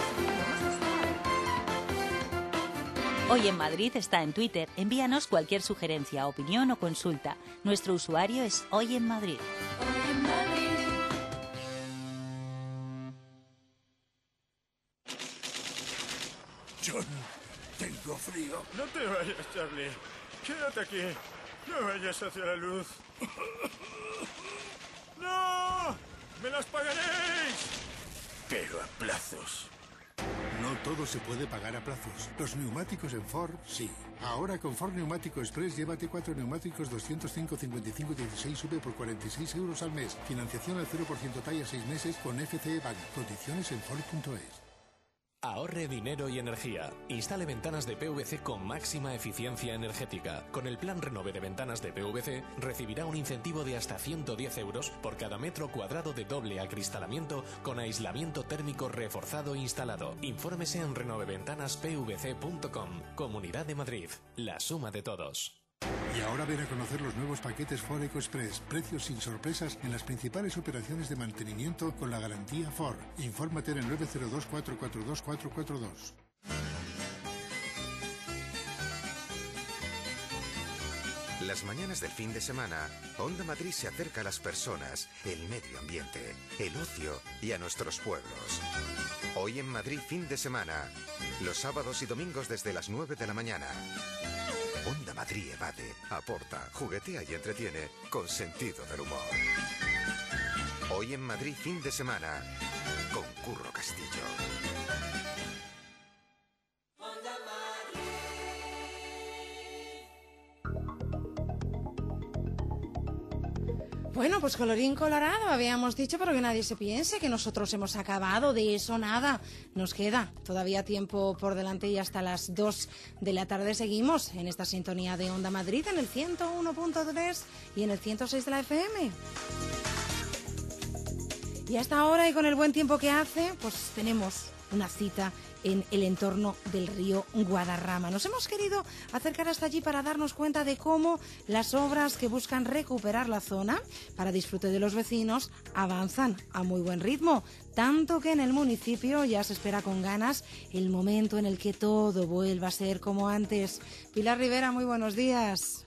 Hoy en Madrid está en Twitter. Envíanos cualquier sugerencia, opinión o consulta. Nuestro usuario es Hoy en Madrid. John, tengo frío. No te vayas, Charlie. Quédate aquí. No vayas hacia la luz. ¡No! ¡Me las pagaréis! Pero a plazos. No todo se puede pagar a plazos. Los neumáticos en Ford, sí. Ahora con Ford Neumático Express llévate cuatro neumáticos doscientos cinco cincuenta y cinco dieciséis V por cuarenta y seis euros al mes. Financiación al cero por ciento talla seis meses con F C E Bank. Condiciones en Ford punto es. Ahorre dinero y energía. Instale ventanas de P V C con máxima eficiencia energética. Con el plan Renove de ventanas de P V C recibirá un incentivo de hasta ciento diez euros por cada metro cuadrado de doble acristalamiento con aislamiento térmico reforzado instalado. Infórmese en renove ventanas p v c punto com. Comunidad de Madrid. La suma de todos. Y ahora ven a conocer los nuevos paquetes Ford Eco Express. Precios sin sorpresas en las principales operaciones de mantenimiento con la garantía Ford. Infórmate en el nueve cero dos, cuatro cuatro dos, cuatro cuatro dos. Las mañanas del fin de semana, Onda Madrid se acerca a las personas, el medio ambiente, el ocio y a nuestros pueblos. Hoy en Madrid fin de semana, los sábados y domingos desde las nueve de la mañana. Onda Madrid evade, aporta, juguetea y entretiene con sentido del humor. Hoy en Madrid fin de semana, con Curro Castillo. Bueno, pues colorín colorado, habíamos dicho, pero que nadie se piense que nosotros hemos acabado, de eso nada. Nos queda todavía tiempo por delante y hasta las dos de la tarde seguimos en esta sintonía de Onda Madrid en el ciento uno punto tres y en el ciento seis de la F M. Y hasta ahora y con el buen tiempo que hace, pues tenemos una cita en el entorno del río Guadarrama. Nos hemos querido acercar hasta allí para darnos cuenta de cómo las obras que buscan recuperar la zona para disfrute de los vecinos avanzan a muy buen ritmo, tanto que en el municipio ya se espera con ganas el momento en el que todo vuelva a ser como antes. Pilar Rivera, muy buenos días.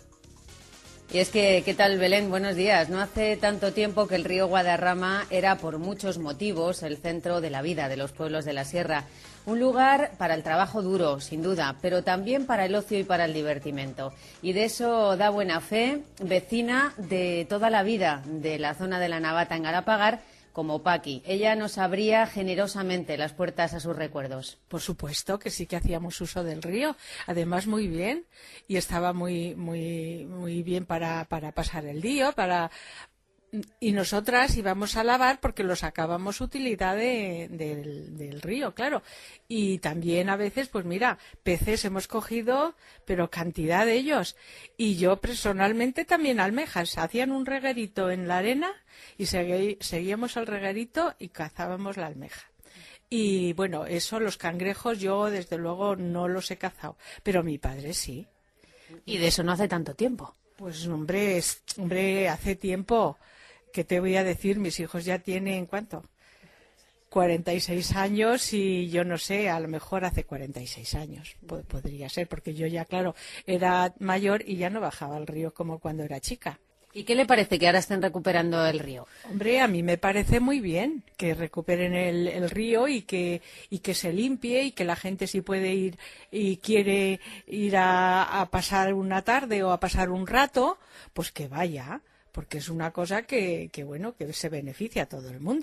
Y es que, ¿qué tal, Belén? Buenos días. No hace tanto tiempo que el río Guadarrama era, por muchos motivos, el centro de la vida de los pueblos de la sierra. Un lugar para el trabajo duro, sin duda, pero también para el ocio y para el divertimento. Y de eso da buena fe, vecina de toda la vida de la zona de la Navata en Galapagar, como Paqui. Ella nos abría generosamente las puertas a sus recuerdos. Por supuesto que sí que hacíamos uso del río, además muy bien, y estaba muy muy muy bien para, para pasar el día, para y nosotras íbamos a lavar porque lo sacábamos utilidad de, del, del río, claro. Y también a veces, pues mira, peces hemos cogido, pero cantidad de ellos. Y yo personalmente también almejas. Hacían un reguerito en la arena y segui, seguíamos el reguerito y cazábamos la almeja. Y bueno, eso, los cangrejos, yo desde luego no los he cazado, pero mi padre sí. Y de eso no hace tanto tiempo. Pues hombre, es, hombre, hace tiempo. ¿Qué te voy a decir? Mis hijos ya tienen, ¿cuánto? cuarenta y seis años y yo no sé, a lo mejor hace cuarenta y seis años. Pod- podría ser, porque yo ya, claro, era mayor y ya no bajaba al río como cuando era chica. ¿Y qué le parece que ahora estén recuperando el río? Hombre, a mí me parece muy bien que recuperen el, el río y que, y que se limpie y que la gente si puede ir y quiere ir a, a pasar una tarde o a pasar un rato, pues que vaya. Porque es una cosa que, que, bueno, que se beneficia a todo el mundo.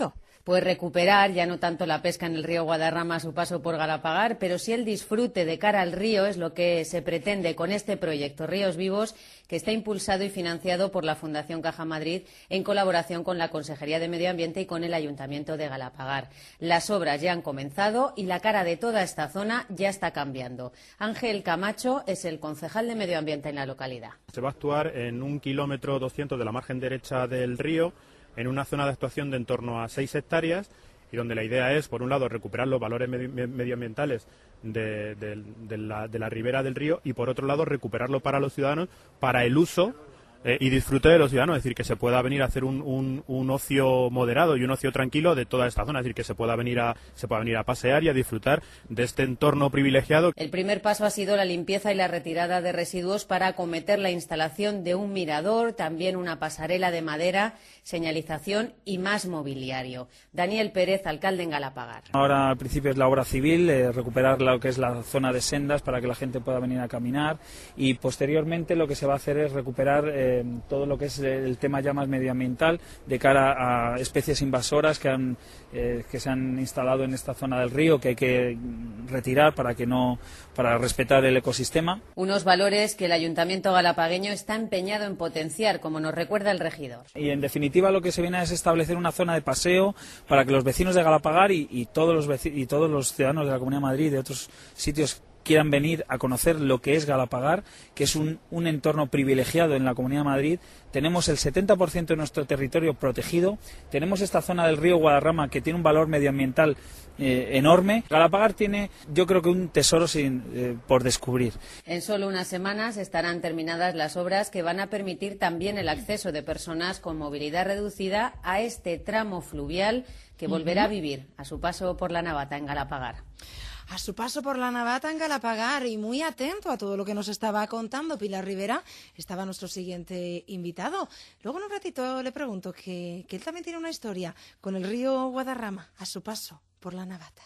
pues recuperar ya no tanto la pesca en el río Guadarrama a su paso por Galapagar, pero sí el disfrute de cara al río es lo que se pretende con este proyecto Ríos Vivos, que está impulsado y financiado por la Fundación Caja Madrid en colaboración con la Consejería de Medio Ambiente y con el Ayuntamiento de Galapagar. Las obras ya han comenzado y la cara de toda esta zona ya está cambiando. Ángel Camacho es el concejal de Medio Ambiente en la localidad. Se va a actuar en un kilómetro doscientos de la margen derecha del río, en una zona de actuación de en torno a seis hectáreas, y donde la idea es, por un lado, recuperar los valores medio, medioambientales de, de, de, la, de la ribera del río, y por otro lado, recuperarlo para los ciudadanos, para el uso eh, y disfrute de los ciudadanos, es decir, que se pueda venir a hacer un, un, un ocio moderado y un ocio tranquilo de toda esta zona, es decir, que se pueda venir a se pueda venir a pasear y a disfrutar de este entorno privilegiado. El primer paso ha sido la limpieza y la retirada de residuos para acometer la instalación de un mirador, también una pasarela de madera, señalización y más mobiliario. Daniel Pérez, alcalde en Galapagar. Ahora al principio es la obra civil, eh, recuperar lo que es la zona de sendas para que la gente pueda venir a caminar, y posteriormente lo que se va a hacer es recuperar eh, todo lo que es el tema ya más medioambiental de cara a especies invasoras que han eh, que se han instalado en esta zona del río, que hay que retirar para que no para respetar el ecosistema. Unos valores que el Ayuntamiento galapagueño está empeñado en potenciar, como nos recuerda el regidor. Y en definitiva lo que se viene es establecer una zona de paseo para que los vecinos de Galapagar y, y todos los veci- y todos los ciudadanos de la Comunidad de Madrid y de otros sitios quieran venir a conocer lo que es Galapagar, que es un, un entorno privilegiado en la Comunidad de Madrid. Tenemos el setenta por ciento de nuestro territorio protegido, tenemos esta zona del río Guadarrama que tiene un valor medioambiental eh, enorme. Galapagar tiene, yo creo que un tesoro sin, eh, por descubrir. En solo unas semanas estarán terminadas las obras que van a permitir también el acceso de personas con movilidad reducida a este tramo fluvial que volverá uh-huh. a vivir a su paso por la Navata en Galapagar. A su paso por la Navata en Galapagar, y muy atento a todo lo que nos estaba contando Pilar Rivera, estaba nuestro siguiente invitado. Luego en un ratito le pregunto que, que él también tiene una historia con el río Guadarrama a su paso por la Navata.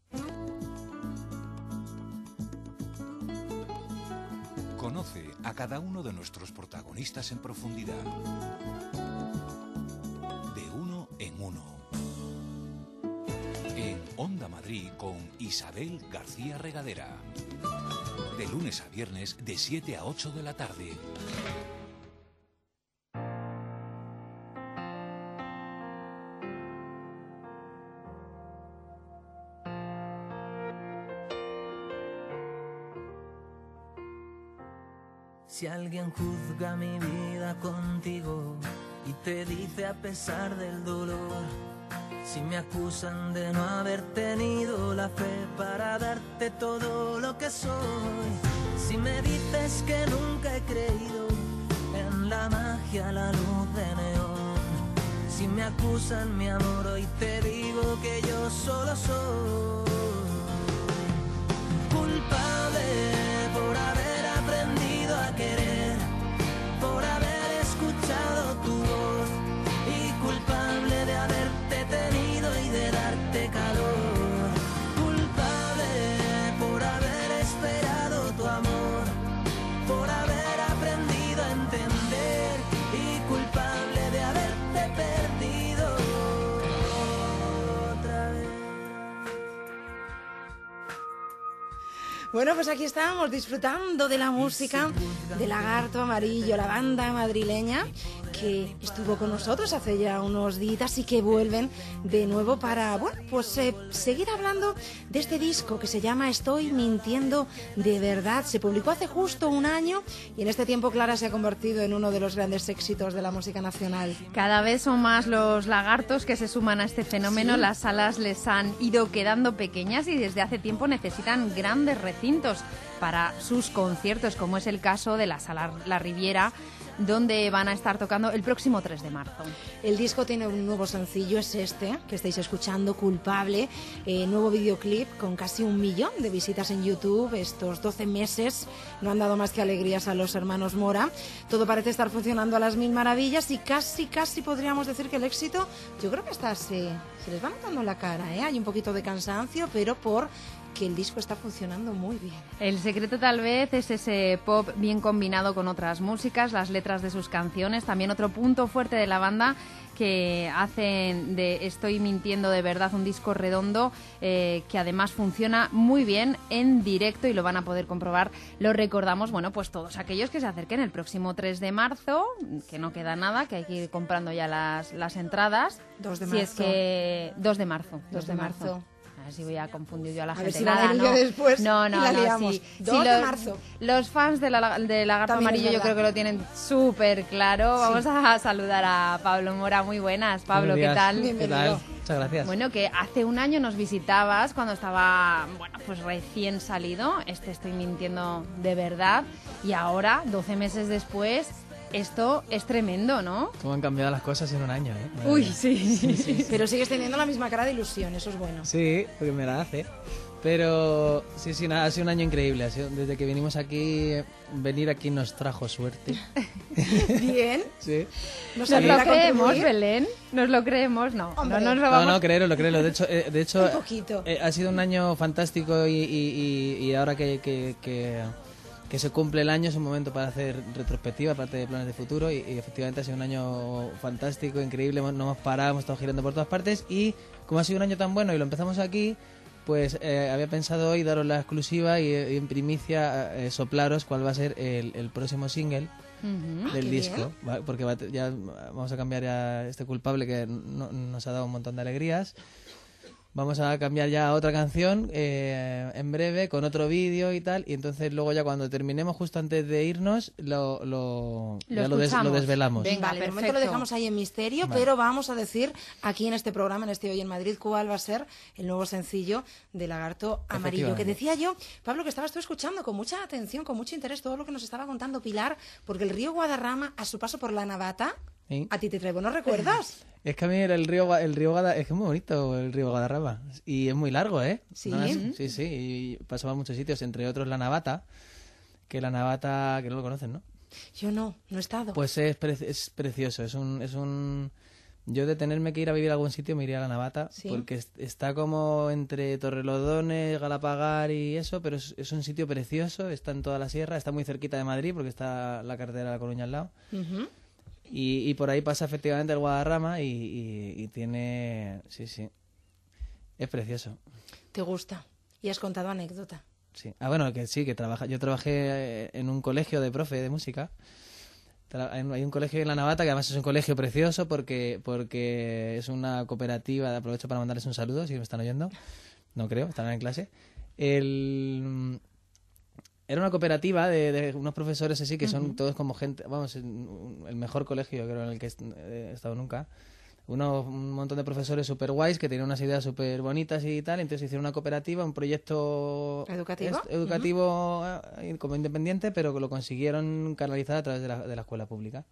Conoce a cada uno de nuestros protagonistas en profundidad. De uno en uno. En Onda Madrid con Isabel García Regadera. De lunes a viernes de siete a ocho de la tarde. Si alguien juzga mi vida contigo y te dice a pesar del dolor, si me acusan de no haber tenido la fe para darte todo lo que soy, si me dices que nunca he creído en la magia, la luz de neón, si me acusan mi amor, hoy te digo que yo solo soy culpable por haber aprendido a querer, por haber escuchado tu voz, y culpable de haberte tenido y de darte calor, culpable por haber esperado tu amor, por haber aprendido a entender, y culpable de haberte perdido otra vez. Bueno, pues aquí estábamos disfrutando de la música de Lagarto Amarillo, la banda madrileña que estuvo con nosotros hace ya unos días y que vuelven de nuevo para, bueno, pues eh, seguir hablando de este disco que se llama Estoy mintiendo de verdad. Se publicó hace justo un año y en este tiempo, Clara, se ha convertido en uno de los grandes éxitos de la música nacional. Cada vez son más los lagartos que se suman a este fenómeno. ¿Sí? Las salas les han ido quedando pequeñas y desde hace tiempo necesitan grandes recintos para sus conciertos, como es el caso de la Sala La Riviera, donde van a estar tocando el próximo tres de marzo. El disco tiene un nuevo sencillo, es este, que estáis escuchando, Culpable, eh, nuevo videoclip con casi un millón de visitas en YouTube. Estos doce meses no han dado más que alegrías a los hermanos Mora. Todo parece estar funcionando a las mil maravillas y casi, casi podríamos decir que el éxito, yo creo que está, se, se les va notando en la cara, ¿eh? Hay un poquito de cansancio, pero por que el disco está funcionando muy bien. El secreto tal vez es ese pop bien combinado con otras músicas, las letras de sus canciones. También otro punto fuerte de la banda que hacen de Estoy mintiendo de verdad un disco redondo eh, que además funciona muy bien en directo y lo van a poder comprobar. Lo recordamos, bueno, pues todos aquellos que se acerquen el próximo tres de marzo, que no queda nada, que hay que ir comprando ya las, las entradas. dos de si marzo. es que dos de marzo. dos de marzo. A ver si voy a confundir yo a la A gente. ver si Nada, la no. después no, y no, la no, liamos. sí. dos Sí, de los, marzo. Los fans de, la, de Lagarto También es Amarillo yo verdad. creo que lo tienen súper claro. Sí. Vamos a saludar a Pablo Mora. Muy buenas, Pablo, Buenos ¿qué días. tal? ¿Qué tal? Muchas gracias. Bueno, que hace un año nos visitabas cuando estaba, bueno, pues recién salido. Este Estoy mintiendo de verdad. Y ahora, doce meses después, esto es tremendo, ¿no? Cómo han cambiado las cosas en un año, ¿eh? Madre Uy, mía. sí. Sí, sí, sí. Pero sigues teniendo la misma cara de ilusión, eso es bueno. Sí, porque me la hace. Pero sí, sí, nada, ha sido un año increíble. Ha sido, desde que vinimos aquí, venir aquí nos trajo suerte. Bien. Sí. ¿Nos Sí. lo creemos, Belén? ¿Nos lo creemos? No. Hombre. No nos lo No, vamos... no, créelo, lo créelo. De hecho, eh, de hecho Un poquito. eh, ha sido un año fantástico y, y- y- y ahora que, que, que, que se cumple el año es un momento para hacer retrospectiva, aparte de planes de futuro. Y, y efectivamente ha sido un año fantástico, increíble. hemos- No hemos parado, hemos estado girando por todas partes. Y como ha sido un año tan bueno y lo empezamos aquí, pues eh, había pensado hoy daros la exclusiva y, y en primicia eh, soplaros cuál va a ser el, el próximo single Ujú. del Ah, qué disco, ¿va? Porque va a te- ya vamos a cambiar ya este culpable que no- nos ha dado un montón de alegrías. Vamos a cambiar ya a otra canción eh, en breve con otro vídeo y tal, y entonces luego ya cuando terminemos justo antes de irnos lo, lo, ya lo, des- lo escuchamos. desvelamos. Venga, vale, de momento lo perfecto. dejamos ahí en misterio, Vale. pero vamos a decir aquí en este programa, en este Hoy en Madrid, cuál va a ser el nuevo sencillo de Lagarto Amarillo. Que Efectivamente. decía yo, Pablo, que estabas tú escuchando con mucha atención, con mucho interés todo lo que nos estaba contando Pilar, porque el río Guadarrama, a su paso por la Navata, Sí. a ti te trae buenos recuerdos. Es que a mí el río Gua- el río Guada- es que es muy bonito el río Guadarrama y es muy largo, ¿eh? Sí. No es- sí, sí, y pasaba a muchos sitios, entre otros la Navata, que la Navata, que no lo conocen, ¿no? Yo no, no he estado. Pues es, pre- es precioso, es un, es un... Yo de tenerme que ir a vivir a algún sitio me iría a la Navata, Sí. porque es- está como entre Torrelodones, Galapagar y eso, pero es, es un sitio precioso, está en toda la sierra, está muy cerquita de Madrid porque está la carretera de La Coruña al lado. Ujú. Y, y por ahí pasa efectivamente el Guadarrama y, y- y tiene... Sí, sí. Es precioso. ¿Te gusta? Y has contado anécdota. Sí. Ah, bueno, que sí, que trabaja. Yo trabajé eh, en un colegio de profe de música. Tra- Hay un- hay un colegio en La Navata que además es un colegio precioso porque, porque es una cooperativa. Aprovecho para mandarles un saludo si me están oyendo. No creo, están en clase. El... Era una cooperativa de, de unos profesores así que son Ujú. todos como gente, vamos, en- el mejor colegio creo en el que est- he estado nunca. Uno, un montón de profesores super guays que tenían unas ideas súper bonitas y tal, entonces hicieron una cooperativa, un proyecto ¿Educativo? est- educativo eh, como independiente, pero que lo consiguieron canalizar a través de la, de la escuela pública.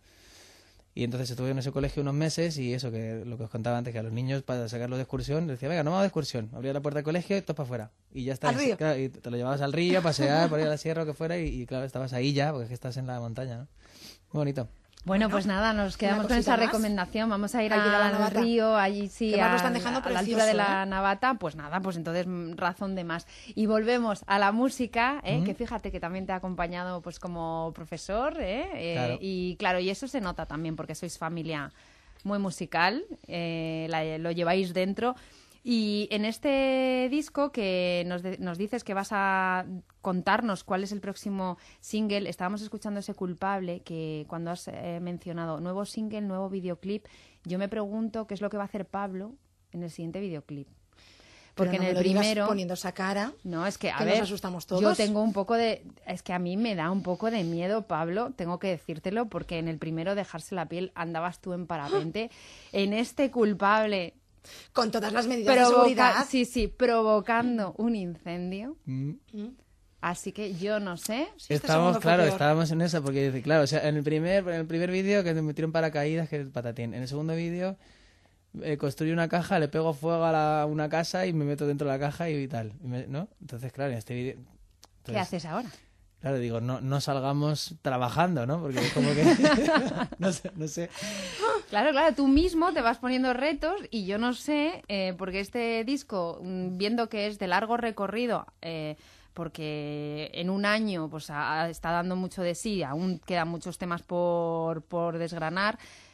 Y entonces estuve en ese colegio unos meses y eso, que lo que os contaba antes, que a los niños para sacarlos de excursión, les decía, venga, no vamos de excursión, abría la puerta del colegio y todos para afuera. Y ya está. ¿Al río? Claro, y te lo llevabas al río, a pasear, por ir a la sierra o que fuera, y, y claro, estabas ahí ya, porque es que estás en la montaña, ¿no? Muy bonito. Bueno, pues nada, nos quedamos con cosita esa más. recomendación. Vamos a ir Hay que ir a la al Navata. río, allí sí, Que además lo a, están dejando a la precioso, altura de la ¿eh? Navata. Pues nada, pues entonces mm, razón de más. Y volvemos a la música, ¿eh? Ujú. Que fíjate que también te ha acompañado pues como profesor, ¿eh? Eh, Claro. Y claro, y eso se nota también porque sois familia muy musical, eh, la- lo lleváis dentro. Y en este disco que nos, de- nos dices que vas a contarnos cuál es el próximo single, estábamos escuchando ese Culpable, que cuando has eh, mencionado nuevo single, nuevo videoclip, yo me pregunto qué es lo que va a hacer Pablo en el siguiente videoclip. Porque Pero no en el me lo digas primero... poniendo esa cara. No, es que, a que ver, nos asustamos todos. yo tengo un poco de... Es que a mí me da un poco de miedo, Pablo, tengo que decírtelo, porque en el primero, Dejarse la piel, andabas tú en parapente. En este Culpable... Con todas las medidas de provoca- seguridad. Sí, sí, provocando un incendio. Mm. Así que yo no sé. Estábamos, claro, estábamos en esa, porque dice, claro, o sea, en el primer, en el primer vídeo que me metieron paracaídas, que es patatín. En el segundo vídeo eh, construyo una caja, le pego fuego a la- una casa y me meto dentro de la caja y tal, y me- ¿no? Entonces, claro, en este vídeo... ¿Qué entonces, haces ahora? Claro, digo, no, no salgamos trabajando, ¿no? Porque es como que... no sé, no sé. Claro, claro, tú mismo te vas poniendo retos y yo no sé, eh, porque este disco, mm, viendo que es de largo recorrido, eh, porque en un año pues ha- ha- está dando mucho de sí, aún quedan muchos temas por, por desgranar,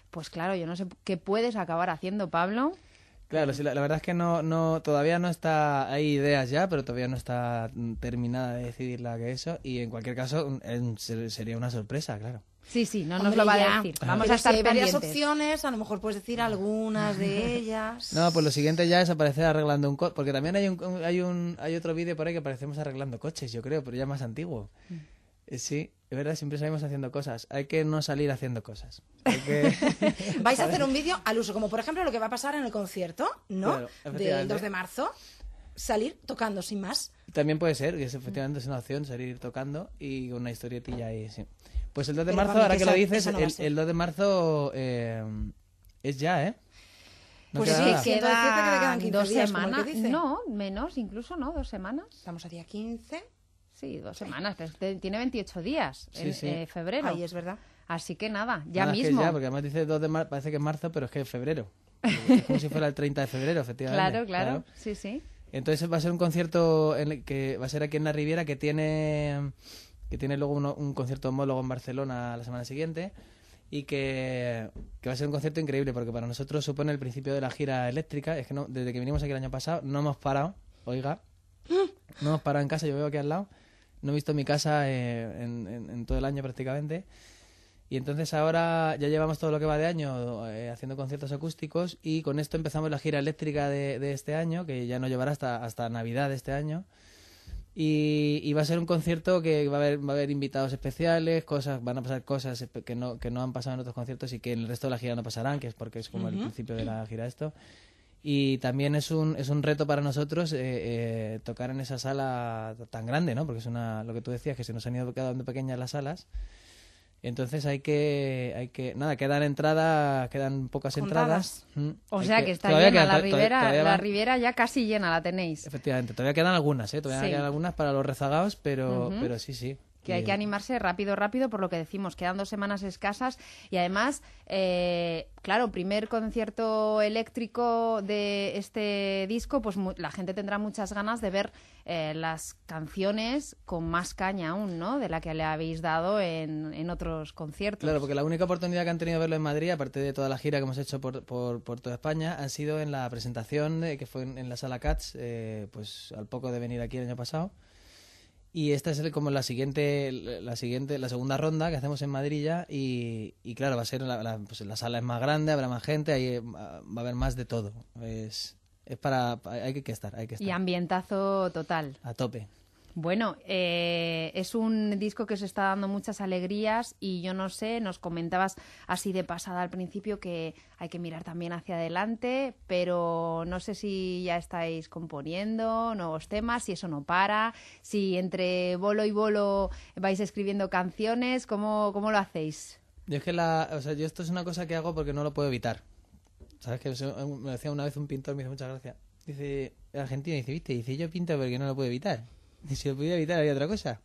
pues claro, yo no sé qué puedes acabar haciendo, Pablo. Claro, sí, la, la verdad es que no, no, todavía no está, hay ideas ya, pero todavía no está terminada de decidir la que eso, y en cualquier caso en- sería una sorpresa, claro. Sí, sí, no nos Hombre, lo va ya. a decir. Vamos Pero a estar si hay varias pendientes. opciones, a lo mejor puedes decir algunas de ellas. No, pues lo siguiente ya es aparecer arreglando un coche, porque también hay un, hay un hay otro vídeo por ahí que aparecemos arreglando coches, yo creo, pero ya más antiguo. Eh, Sí, es verdad, siempre salimos haciendo cosas. Hay que no salir haciendo cosas. Hay que... Vais a hacer un vídeo al uso, como por ejemplo lo que va a pasar en el concierto, ¿no? Claro, efectivamente. Del dos de marzo. Salir tocando sin más. También puede ser, que es, efectivamente es una opción, salir tocando y con una historietilla ahí, sí. Pues el dos de Pero marzo, para mí ahora que que lo esa- dices, esa no va a el, ser. el dos de marzo eh, es ya, ¿eh? No Pues queda sí, nada. que ciento decirte que le quedan quince dos días, como el que semanas. dice. No, menos, incluso, ¿no? Dos semanas. Estamos a día quince. Sí, dos semanas. pero te- Tiene veintiocho días Sí, en sí. eh, febrero. Ahí es verdad. Así que nada, ya Nada, es que mismo. ya, porque además dice dos de marzo, parece que es marzo, pero es que es febrero. Es como si fuera el treinta de febrero, efectivamente. Claro, claro, sí, sí. Entonces va a ser un concierto en el que va a ser aquí en la Riviera, que tiene que tiene luego uno- un concierto homólogo en Barcelona la semana siguiente, y que, que va a ser un concierto increíble porque para nosotros supone el principio de la gira eléctrica. Es que no, desde que vinimos aquí el año pasado no hemos parado, oiga, no hemos parado en casa, yo vivo aquí al lado, no he visto mi casa eh, en, en- en todo el año prácticamente. Y entonces ahora ya llevamos todo lo que va de año eh, haciendo conciertos acústicos, y con esto empezamos la gira eléctrica de, de este año, que ya nos llevará hasta, hasta Navidad de este año. Y, y va a ser un concierto que va a haber, va a haber invitados especiales, cosas, van a pasar cosas espe- que no, que no han pasado en otros conciertos y que en el resto de la gira no pasarán, que es porque es como el Ujú. principio de la gira esto. Y también es un, es un reto para nosotros eh, eh, tocar en esa sala tan grande, ¿no? Porque es una, lo que tú decías, que se nos han ido quedando pequeñas las salas. Entonces hay que, hay que, nada, quedan entradas, quedan pocas Contadas. entradas. Mm. O Hay sea que está todavía llena quedan, la to- to- ribera, todavía la van- ribera ya casi llena la tenéis. Efectivamente, todavía quedan algunas, ¿eh? Todavía Sí. quedan algunas para los rezagados, pero, Ujú. pero sí, sí. Que hay Y- que animarse rápido, rápido, por lo que decimos, quedan dos semanas escasas y además, eh, claro, primer concierto eléctrico de este disco, pues mu- la gente tendrá muchas ganas de ver eh, las canciones con más caña aún, ¿no? De la que le habéis dado en, en otros conciertos. Claro, porque la única oportunidad que han tenido de verlo en Madrid, aparte de toda la gira que hemos hecho por, por, por toda España, han sido en la presentación eh, que fue en, en la Sala Cats, eh, pues al poco de venir aquí el año pasado. Y esta es el- como la siguiente, la siguiente, la segunda ronda que hacemos en Madrid ya, y, y claro, va a ser la, la, pues la sala es más grande, habrá más gente, ahí eh, va a haber más de todo. Es, es para, hay que estar, hay que estar Y ambientazo total. a tope. Bueno, eh, es un disco que os está dando muchas alegrías y yo no sé, nos comentabas así de pasada al principio que hay que mirar también hacia adelante, pero no sé si ya estáis componiendo nuevos temas, si eso no para, si entre bolo y bolo vais escribiendo canciones, ¿cómo, cómo lo hacéis? Yo es que la, o sea, yo esto es una cosa que hago porque no lo puedo evitar. ¿Sabes? Que eso- me decía una vez un pintor, me hizo mucha gracia. Dice, el argentino, dice, ¿viste? Dice, yo pinto porque no lo puedo evitar. Y si lo pudiera evitar, haría otra cosa.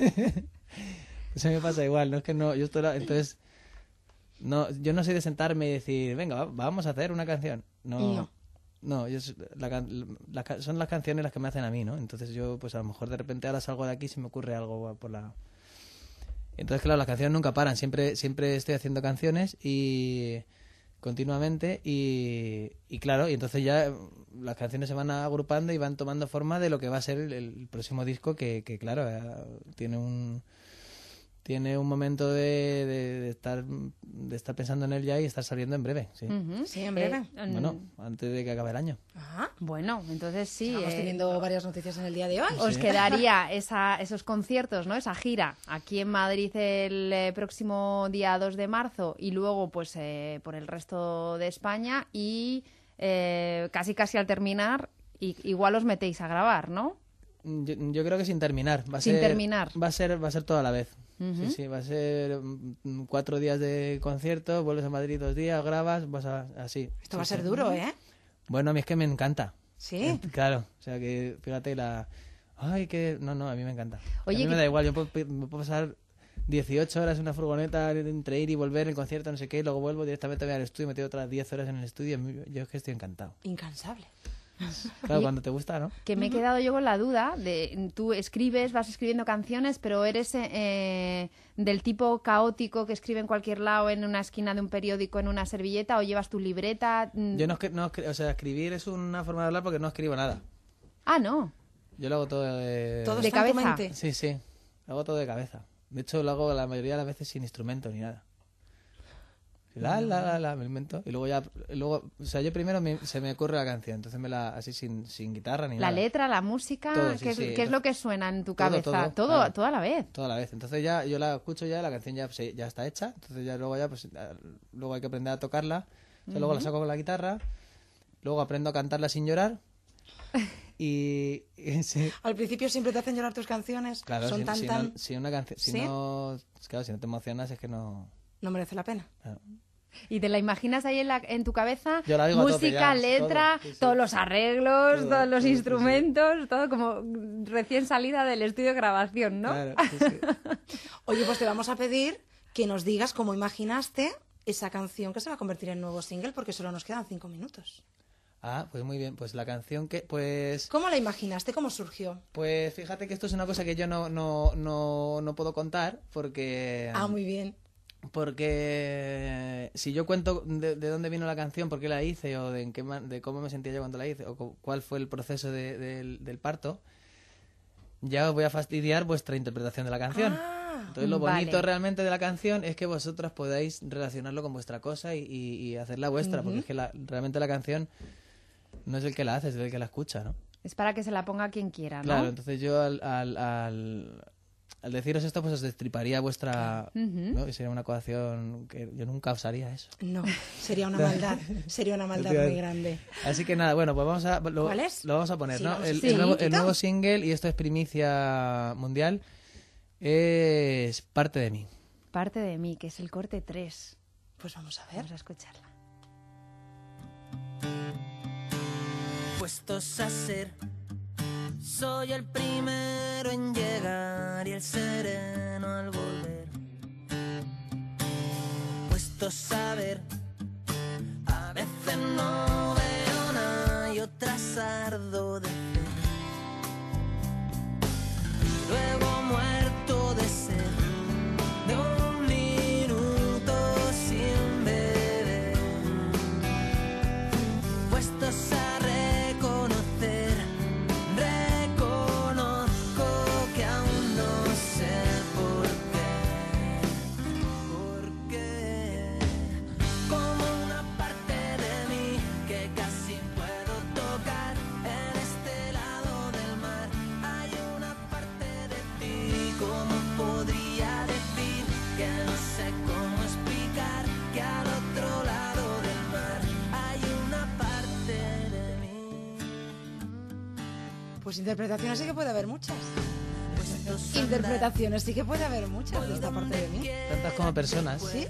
Eso me pasa igual, no es que no, yo estoy, la- entonces, no, yo no soy de sentarme y decir, venga, va- vamos a hacer una canción. No, No. no, yo, s- la can- la ca- son las canciones las que me hacen a mí, ¿no? Entonces yo, pues a lo mejor de repente ahora salgo de aquí y se me ocurre algo por la... Entonces, claro, las canciones nunca paran, siempre, siempre estoy haciendo canciones y continuamente y, y claro, y entonces ya las canciones se van agrupando y van tomando forma de lo que va a ser el, el próximo disco que, que claro, eh, tiene un tiene un momento de, de- de estar de estar pensando en él ya y estar saliendo en breve, sí. Ujú. Sí, en breve. Eh, Bueno, antes de que acabe el año. Ah, Bueno, entonces sí. Estamos eh, teniendo varias noticias en el día de hoy. Os quedaría esa, esos conciertos, ¿no? Esa gira aquí en Madrid el eh, próximo día dos de marzo y luego pues eh, por el resto de España y eh, casi casi al terminar i- igual os metéis a grabar, ¿no? Yo, yo creo que sin terminar. Va a Sin ser, terminar. Va a ser, va a ser toda la vez. Ujú. Sí, sí, va a ser mm, cuatro días de concierto, vuelves a Madrid dos días, grabas, vas a, así. Esto Sí, va a ser sí. duro, ¿eh? Bueno, a mí es que me encanta. Sí. Eh, Claro, o sea que fíjate la... Ay, que... No, no, a mí me encanta. Oye, a mí que- me da igual, yo puedo, me puedo pasar dieciocho horas en una furgoneta entre ir y volver, el concierto, no sé qué, y luego vuelvo directamente voy al estudio, me tiro otras diez horas en el estudio, yo es que estoy encantado. Incansable. Claro, cuando te gusta, ¿no? Que me he quedado yo con la duda de tú escribes, vas escribiendo canciones, pero eres eh, del tipo caótico que escribe en cualquier lado, en una esquina de un periódico, en una servilleta, o llevas tu libreta. Yo no, no o sea, escribir es una forma de hablar porque no escribo nada. Ah, no. Yo lo hago todo de, ¿Todo de cabeza. Sí, sí. Lo hago todo de cabeza. De hecho, lo hago la mayoría de las veces sin instrumento ni nada. La, la, la, la, me invento. Y luego ya, luego, o sea, yo primero me, se me ocurre la canción, entonces me la, así sin, sin guitarra ni la nada. La letra, la música, todo, sí, ¿qué, es, sí, ¿qué es lo que suena en tu todo, cabeza? Todo, todo, claro. Toda la vez. Toda la vez. Entonces ya, yo la escucho ya, la canción ya, pues, ya está hecha, entonces ya luego ya, pues, luego hay que aprender a tocarla, o sea, uh-huh. luego la saco con la guitarra, luego aprendo a cantarla sin llorar. Y, y sí. Al principio siempre te hacen llorar tus canciones. Claro, son si, tan si, tan. No, si una canción, si ¿Sí? no, claro, si no te emocionas es que no. No merece la pena. Claro. Y te la imaginas ahí en, la, en tu cabeza, Yo la digo música, a tope ya, letra, todo, sí, sí. todos los arreglos, Todo, todos los todo, instrumentos, sí, sí. todo como recién salida del estudio de grabación, ¿no? Claro, sí, sí. Oye, pues te vamos a pedir que nos digas cómo imaginaste esa canción que se va a convertir en nuevo single, porque solo nos quedan cinco minutos. Ah, pues muy bien, pues la canción que, pues... ¿Cómo la imaginaste? ¿Cómo surgió? Pues fíjate que esto es una cosa que yo no, no, no, no puedo contar, porque... Ah, muy bien. Porque si yo cuento de, de dónde vino la canción, por qué la hice, o de, en qué, de cómo me sentía yo cuando la hice, o cuál fue el proceso de, de, del, del parto, ya os voy a fastidiar vuestra interpretación de la canción. Ah, Entonces lo bonito vale. realmente de la canción es que vosotras podáis relacionarlo con vuestra cosa y, y, y hacerla vuestra, uh-huh. porque es que la, realmente la canción no es el que la hace, es el que la escucha, ¿no? Es para que se la ponga quien quiera, ¿no? Claro, entonces yo al... al, al Al deciros esto, pues os destriparía vuestra... Uh-huh. ¿no? Y sería una coacción que yo nunca usaría eso. No, sería una maldad. Sería una maldad muy grande. Así que nada, bueno, pues vamos a... Lo, ¿Cuál es? Lo vamos a poner, sí, ¿no? Vamos el, sí. el, nuevo, el nuevo single, y esto es primicia mundial, es Parte de mí. Parte de mí, que es el corte tres. Pues vamos a ver. Vamos a escucharla. Puestos a ser... Soy el primero en llegar y el sereno al volver. Puesto a saber, a veces no veo nada y otras ardo de fe. Luego muerto de sed, de un minuto sin beber. Puestos a Pues interpretaciones sí que puede haber muchas. Interpretaciones sí que puede haber muchas de esta parte de mí. Tantas como personas. ¿Sí?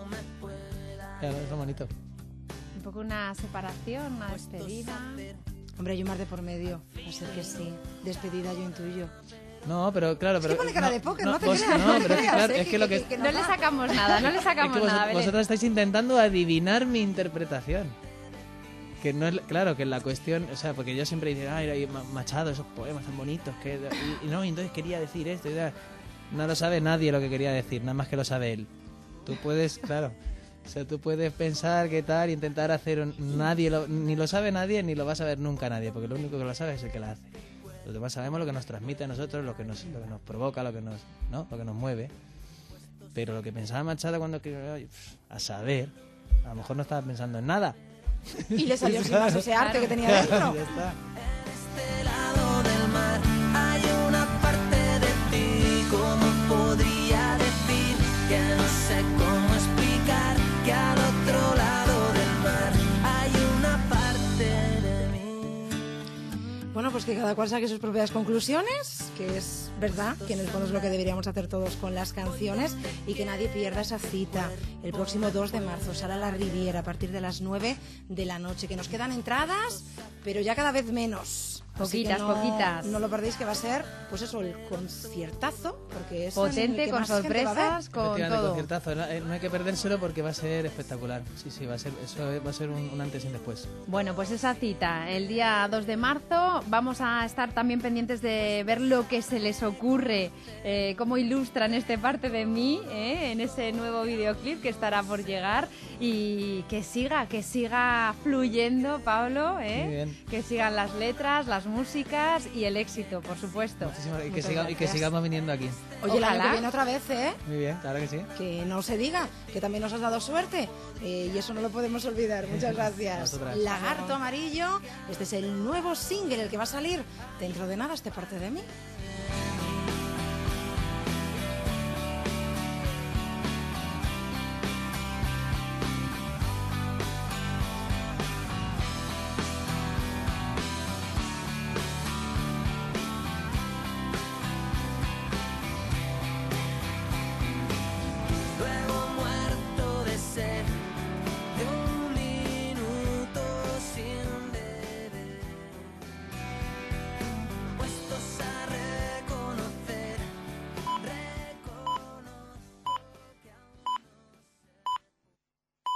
Claro, es lo bonito. Un poco una separación, una despedida. Hombre, hay un mar de por medio. Va a ser que sí. Despedida yo intuyo. No, pero claro, pero... Es que pone cara no, de póker, no, no te vos, creas. No, No, te pero es que, creas, claro, ¿eh? es que lo que... que, que no, no le sacamos nada, no le sacamos es que nada, vos, Belén. vosotras estáis intentando adivinar mi interpretación. Que no es, claro, que la cuestión, o sea, porque yo siempre digo, ay, Machado, esos poemas tan bonitos, que y, y no, y entonces quería decir esto, y tal. No lo sabe nadie lo que quería decir, nada más que lo sabe él. Tú puedes, claro, o sea, tú puedes pensar qué tal y intentar hacer, un, nadie, lo, ni lo sabe nadie, ni lo va a saber nunca nadie, porque lo único que lo sabe es el que la hace. Los demás sabemos lo que nos transmite a nosotros, lo que nos, lo que nos provoca, lo que nos, ¿no? Lo que nos mueve. Pero lo que pensaba Machado cuando escribió, a saber, a lo mejor no estaba pensando en nada. Y le salió sin más ese arte que tenía dentro. Ya está. Este lado del mar hay una parte de ti. ¿Cómo podría decir que no sé cómo explicar que al otro lado del mar hay una parte de mí? Bueno, pues que cada cual saque sus propias conclusiones, que es verdad, que en el fondo es lo que deberíamos hacer todos con las canciones, y que nadie pierda esa cita. El próximo dos de marzo, Sala La Riviera, a partir de las nueve de la noche, que nos quedan entradas, pero ya cada vez menos. Así que Poquitas, no, poquitas. No lo perdéis, que va a ser, pues eso, el conciertazo, porque es en el Potente, que con más gente va a ver. sorpresas, con Efectivamente, todo. conciertazo. No, eh, no hay que perdérselo porque va a ser espectacular. Sí, sí, va a ser, eso va a ser un, un antes y un después. Bueno, pues esa cita, el día dos de marzo, vamos a estar también pendientes de ver lo que se les ocurre, eh, cómo ilustran este parte de mí, eh, en ese nuevo videoclip que estará por llegar, y que siga, que siga fluyendo, Pablo, eh, Muy bien. que sigan las letras, las músicas y el éxito, por supuesto. Muchísimas- y, que Muchas siga- y que gracias. sigamos viniendo aquí. Oye, el año Ojalá. que viene otra vez, ¿eh? Muy bien, claro que sí. Que no se diga, que también nos has dado suerte. Eh, y eso no lo podemos olvidar. Muchas gracias. Nosotras. Lagarto Amarillo, este es el nuevo single, el que va a salir dentro de nada, este parte de mí.